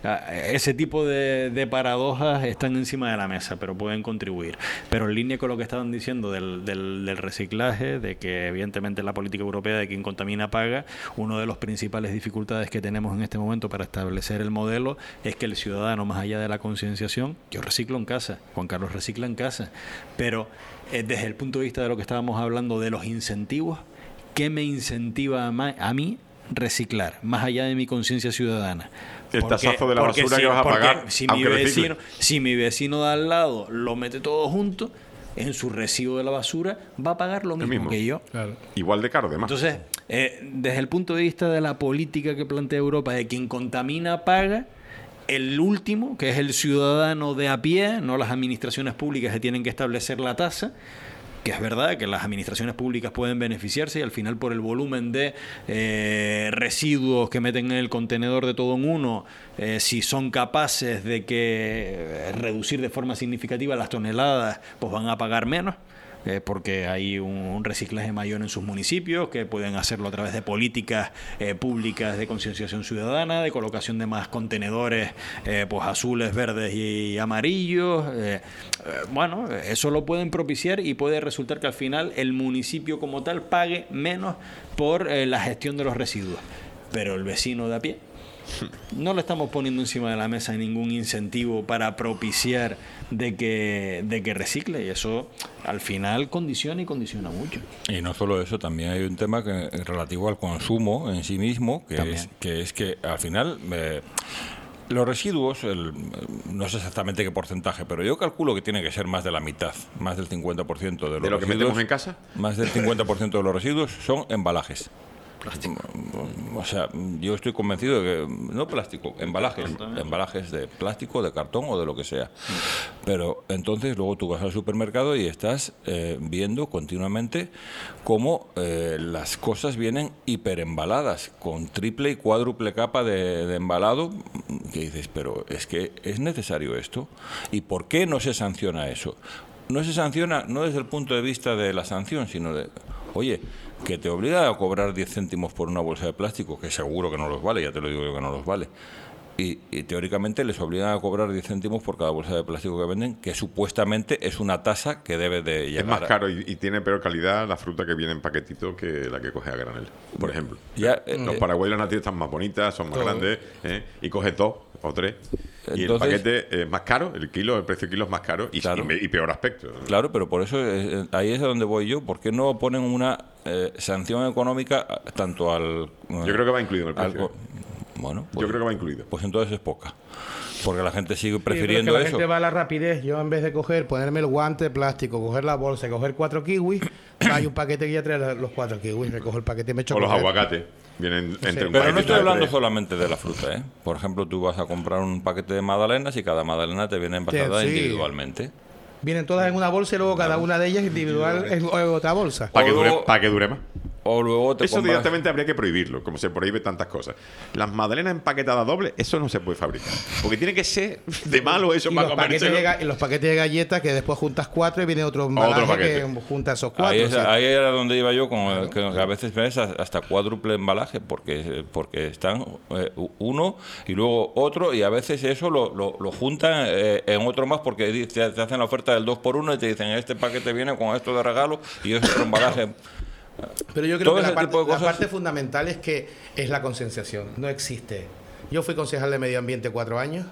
ese tipo de, de paradojas están encima de la mesa, pero pueden contribuir. Pero en línea con lo que estaban diciendo del Del, del reciclaje, de que evidentemente la política europea de quien contamina paga, una de las principales dificultades que tenemos en este momento para establecer el modelo es que el ciudadano, más allá de la concienciación, yo reciclo en casa, Juan Carlos recicla en casa, pero eh, desde el punto de vista de lo que estábamos hablando de los incentivos, ¿qué me incentiva a, ma- a mí reciclar, más allá de mi conciencia ciudadana? El Porque, tasazo de la basura si, que vas a pagar, si mi aunque vecino, recicle. si mi vecino de al lado lo mete todo junto, en su recibo de la basura va a pagar lo mismo, mismo. que yo. Claro. Igual de caro, además. Entonces, eh, desde el punto de vista de la política que plantea Europa, de quien contamina paga, el último, que es el ciudadano de a pie, no las administraciones públicas que tienen que establecer la tasa, que es verdad que las administraciones públicas pueden beneficiarse y al final por el volumen de eh, residuos que meten en el contenedor de todo en uno, eh, si son capaces de que eh, reducir de forma significativa las toneladas, pues van a pagar menos. Eh, porque hay un, un reciclaje mayor en sus municipios, que pueden hacerlo a través de políticas eh, públicas de concienciación ciudadana, de colocación de más contenedores eh, pues azules, verdes y amarillos. Eh, eh, bueno, eso lo pueden propiciar y puede resultar que al final el municipio como tal pague menos por eh, la gestión de los residuos. Pero el vecino de a pie, no le estamos poniendo encima de la mesa ningún incentivo para propiciar de que, de que recicle, y eso al final condiciona y condiciona mucho. Y no solo eso, también hay un tema que relativo al consumo en sí mismo, que, es, que es que al final eh, los residuos, el, no sé exactamente qué porcentaje, pero yo calculo que tiene que ser más de la mitad, más del cincuenta por ciento de los ¿De lo que residuos, metemos en casa? Más del cincuenta por ciento de los residuos son embalajes. O sea, yo estoy convencido de que, no plástico, embalajes, embalajes de plástico, de cartón o de lo que sea. Pero entonces luego tú vas al supermercado y estás eh, viendo continuamente cómo eh, las cosas vienen hiperembaladas, con triple y cuádruple capa de, de embalado, que dices, pero es que es necesario esto. ¿Y por qué no se sanciona eso? No se sanciona no desde el punto de vista de la sanción, sino de, oye, que te obliga a cobrar diez céntimos por una bolsa de plástico, que seguro que no los vale, ya te lo digo yo que no los vale. Y, y teóricamente les obligan a cobrar diez céntimos por cada bolsa de plástico que venden, que supuestamente es una tasa que debe de llegar. Es más caro y, y tiene peor calidad la fruta que viene en paquetito que la que coge a granel, por ejemplo. Ya, eh, Los Paraguay y las nativas están más bonitas, son más todo. grandes, ¿eh? Y coge dos o tres. Y el Entonces- paquete es más caro, el kilo, el precio del kilo es más caro y, Claro. y, me- y peor aspecto. Claro, pero por eso eh, ahí es a donde voy yo. ¿Por qué no ponen una eh, sanción económica a- tanto al... Yo creo que va incluido en el al precio. co- bueno, pues, Yo creo que va incluido. pues entonces es poca. Porque la gente sigue Sí, pero es prefiriendo que la eso. gente va a la rapidez. Yo en vez de coger, ponerme el guante de plástico, coger la bolsa, coger cuatro kiwis, hay un paquete que ya trae los- los cuatro kiwis, me cojo el paquete y me echo O los coger. aguacates. Vienen entre un Pero no paquetito estoy de hablando tres. solamente de la fruta, ¿eh? Por ejemplo, tú vas a comprar un paquete de magdalenas y cada magdalena te viene envasada Sí. individualmente. Vienen todas en una bolsa y luego cada una de ellas individual en otra bolsa. Para que, O dure, luego- para que dure más. O luego te Eso compras... directamente habría que prohibirlo, como se prohíbe tantas cosas. Las magdalenas empaquetadas dobles, eso no se puede fabricar. Porque tiene que ser de malo eso Y para los, paquetes comérselo. de, ga- y los paquetes de galletas que después juntas cuatro y viene otro embalaje paquete. que junta esos cuatro. Ahí, es- o sea, ahí era donde iba yo, con el- que a veces ves hasta cuádruple embalaje, porque, porque están eh, uno y luego otro, y a veces eso lo, lo, lo juntan eh, en otro más, porque di- te, te hacen la oferta del dos por uno y te dicen, este paquete viene con esto de regalo y es otro embalaje. Pero yo creo todo que la ese parte, tipo de la cosas- parte fundamental es que es la concienciación. No existe. Yo fui concejal de medio ambiente cuatro años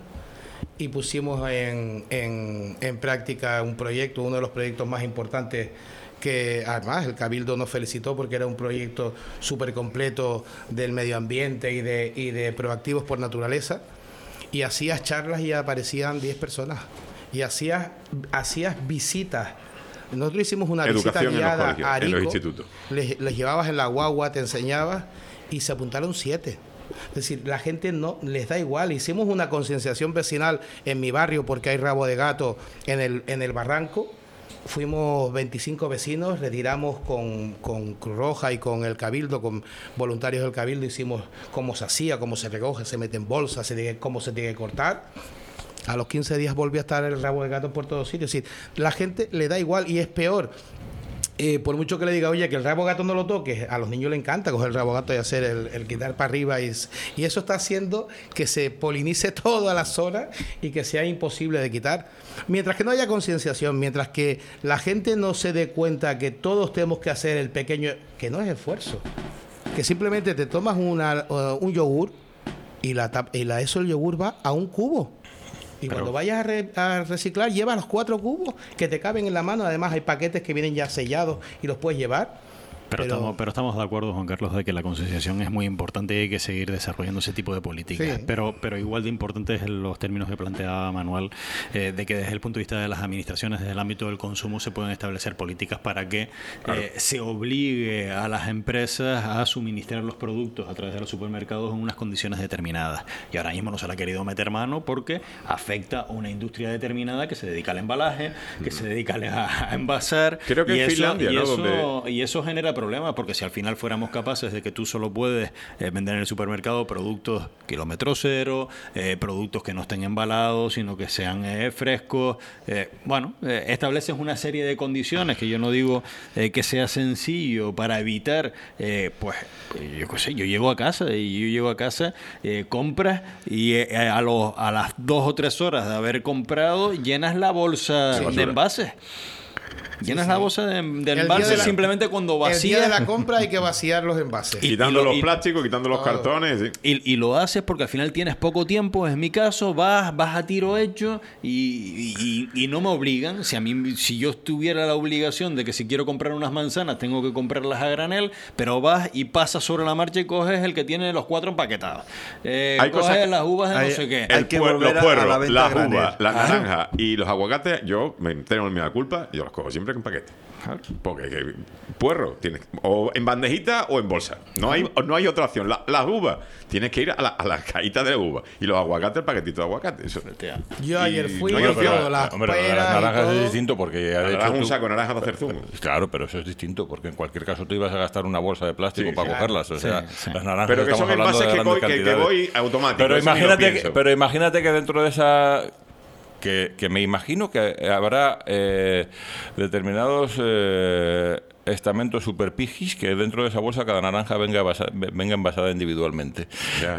y pusimos en, en, en práctica un proyecto, uno de los proyectos más importantes que además el Cabildo nos felicitó porque era un proyecto súper completo del medio ambiente y de, y de proactivos por naturaleza. Y hacías charlas y aparecían diez personas. Y hacías, hacías visitas. Nosotros hicimos una Educación en los visita guiada colegios, a en los Arico. institutos. Les, les llevabas en la guagua, te enseñabas y se apuntaron siete. Es decir, la gente no les da igual. Hicimos una concienciación vecinal en mi barrio porque hay rabo de gato en el, en el barranco fuimos veinticinco vecinos, retiramos con, con Cruz Roja y con el Cabildo, con voluntarios del Cabildo, hicimos cómo se hacía, cómo se recoge, se mete en bolsas, se tiene, cómo se tiene que cortar. A los quince días volvió a estar el rabo de gato por todos sitios. Es decir, la gente le da igual y es peor. Eh, por mucho que le diga, oye, que el rabo gato no lo toques, a los niños les encanta coger el rabo gato y hacer el, el quitar para arriba y, y eso está haciendo que se polinice toda la zona y que sea imposible de quitar. Mientras que no haya concienciación, mientras que la gente no se dé cuenta que todos tenemos que hacer el pequeño, que no es esfuerzo, que simplemente te tomas una, uh, un yogur y la, y la eso el yogur va a un cubo. Y Pero, cuando vayas a, re, a reciclar, lleva los cuatro cubos que te caben en la mano. Además, hay paquetes que vienen ya sellados y los puedes llevar. Pero, pero, estamos, pero estamos de acuerdo, Juan Carlos, de que la concienciación es muy importante y hay que seguir desarrollando ese tipo de políticas. Sí. Pero, pero igual de importantes los términos que planteaba Manuel, eh, de que desde el punto de vista de las administraciones, desde el ámbito del consumo, se pueden establecer políticas para que claro. eh, se obligue a las empresas a suministrar los productos a través de los supermercados en unas condiciones determinadas. Y ahora mismo no se le ha querido meter mano porque afecta a una industria determinada que se dedica al embalaje, que mm. se dedica a, a envasar. Creo que y en eso, Finlandia, y ¿no? Eso, Donde... y eso genera problemas, porque si al final fuéramos capaces de que tú solo puedes eh, vender en el supermercado productos kilómetro cero, eh, productos que no estén embalados, sino que sean eh, frescos, eh, bueno, eh, estableces una serie de condiciones que yo no digo eh, que sea sencillo para evitar, eh, pues, yo qué sé, yo llego a casa y yo llego a casa, eh, compras y eh, a, los, a las dos o tres horas de haber comprado llenas la bolsa sí, de envases. Llenas sí, sí. la bolsa de, de envases de la, simplemente cuando vacías. El día de la compra hay que vaciar los envases. Y, quitando y lo, los plásticos, quitando los claro. cartones. Sí. Y, y lo haces porque al final tienes poco tiempo. En mi caso, vas, vas a tiro hecho y, y, y no me obligan. Si a mí, si yo tuviera la obligación de que si quiero comprar unas manzanas, tengo que comprarlas a granel, pero vas y pasas sobre la marcha y coges el que tiene los cuatro empaquetados. Eh, hay coges cosas, las uvas de hay, no sé qué. El puer, los puerros, las uvas, las naranjas y los aguacates, yo me tengo mi culpa, yo los cojo siempre con paquete. Porque que, puerro tienes o en bandejita o en bolsa. No hay no hay otra opción. La, las uvas tienes que ir a la, a la cajita de uva y los aguacates el paquetito de aguacate. Eso. Yo ayer fui no, y pero, pero, las hombre, las naranjas es distinto porque ya de hecho un saco de naranjas para hacer zumo. Claro, pero eso es distinto porque en cualquier caso tú ibas a gastar una bolsa de plástico sí, para claro. cogerlas. O sea, sí, sí. las naranjas. Pero que son envases que voy, que, que voy automático. Pero imagínate, que, pero imagínate que dentro de esa Que, que me imagino que habrá eh, determinados eh, estamentos superpigis que dentro de esa bolsa cada naranja venga, basa, venga envasada individualmente. Ya.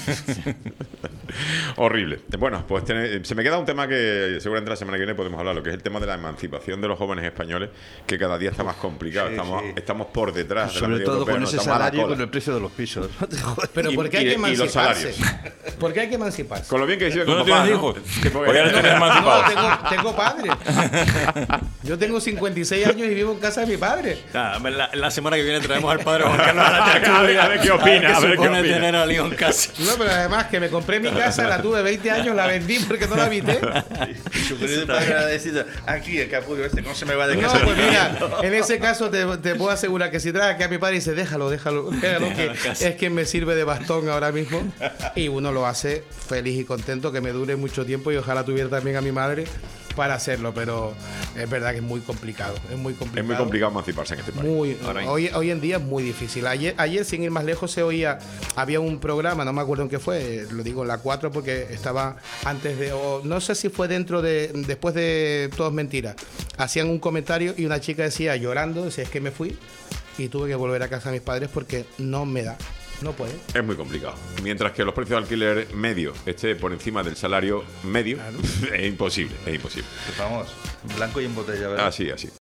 Horrible. Bueno, pues tiene, se me queda un tema que seguramente la semana que viene podemos hablar, lo que es el tema de la emancipación de los jóvenes españoles, que cada día está más complicado. Sí, estamos, sí. estamos por detrás de la media europea. Sobre todo con ese salario y con el precio de los pisos. Pero ¿por qué hay que emanciparse? ¿Por qué hay que emanciparse? Con lo bien que dice ¿Tú no papá, tienes ¿no? hijos? Que porque ya no tienes emancipado. No, tengo, tengo padre. Yo tengo cincuenta y seis años y vivo en casa de mi padre. Nah, la, la semana que viene traemos al padre Juan Carlos a la tertulia. A ver qué opina, a ver qué opina. Tener a León en casa. No, pero además que me compré mi casa, la tuve veinte años, la vendí porque no la habité. Y su querido padre ha decidido, aquí el capullo este, ¿cómo se me va de casa? No, pues mira, en ese caso te, te puedo asegurar que si traes aquí a mi padre y dice, déjalo, déjalo, déjalo, que es quien me sirve de bastón ahora mismo. Y uno lo hace feliz y contento, que me dure mucho tiempo y ojalá tuviera también a mi madre para hacerlo, pero es verdad que es muy complicado, es muy complicado. Es muy complicado emanciparse en este país. Muy, hoy, hoy en día es muy difícil. Ayer, ayer, sin ir más lejos, se oía, había un programa, no me acuerdo en qué fue, lo digo en la cuatro porque estaba antes de, o no sé si fue dentro de, después de Todo es Mentira, hacían un comentario y una chica decía, llorando, decía, es que me fui y tuve que volver a casa a mis padres porque no me da. No puede. Es muy complicado. Mientras que los precios de alquiler medio esté por encima del salario medio, claro. es imposible, es imposible. Vamos, blanco y en botella, ¿verdad? Así, así.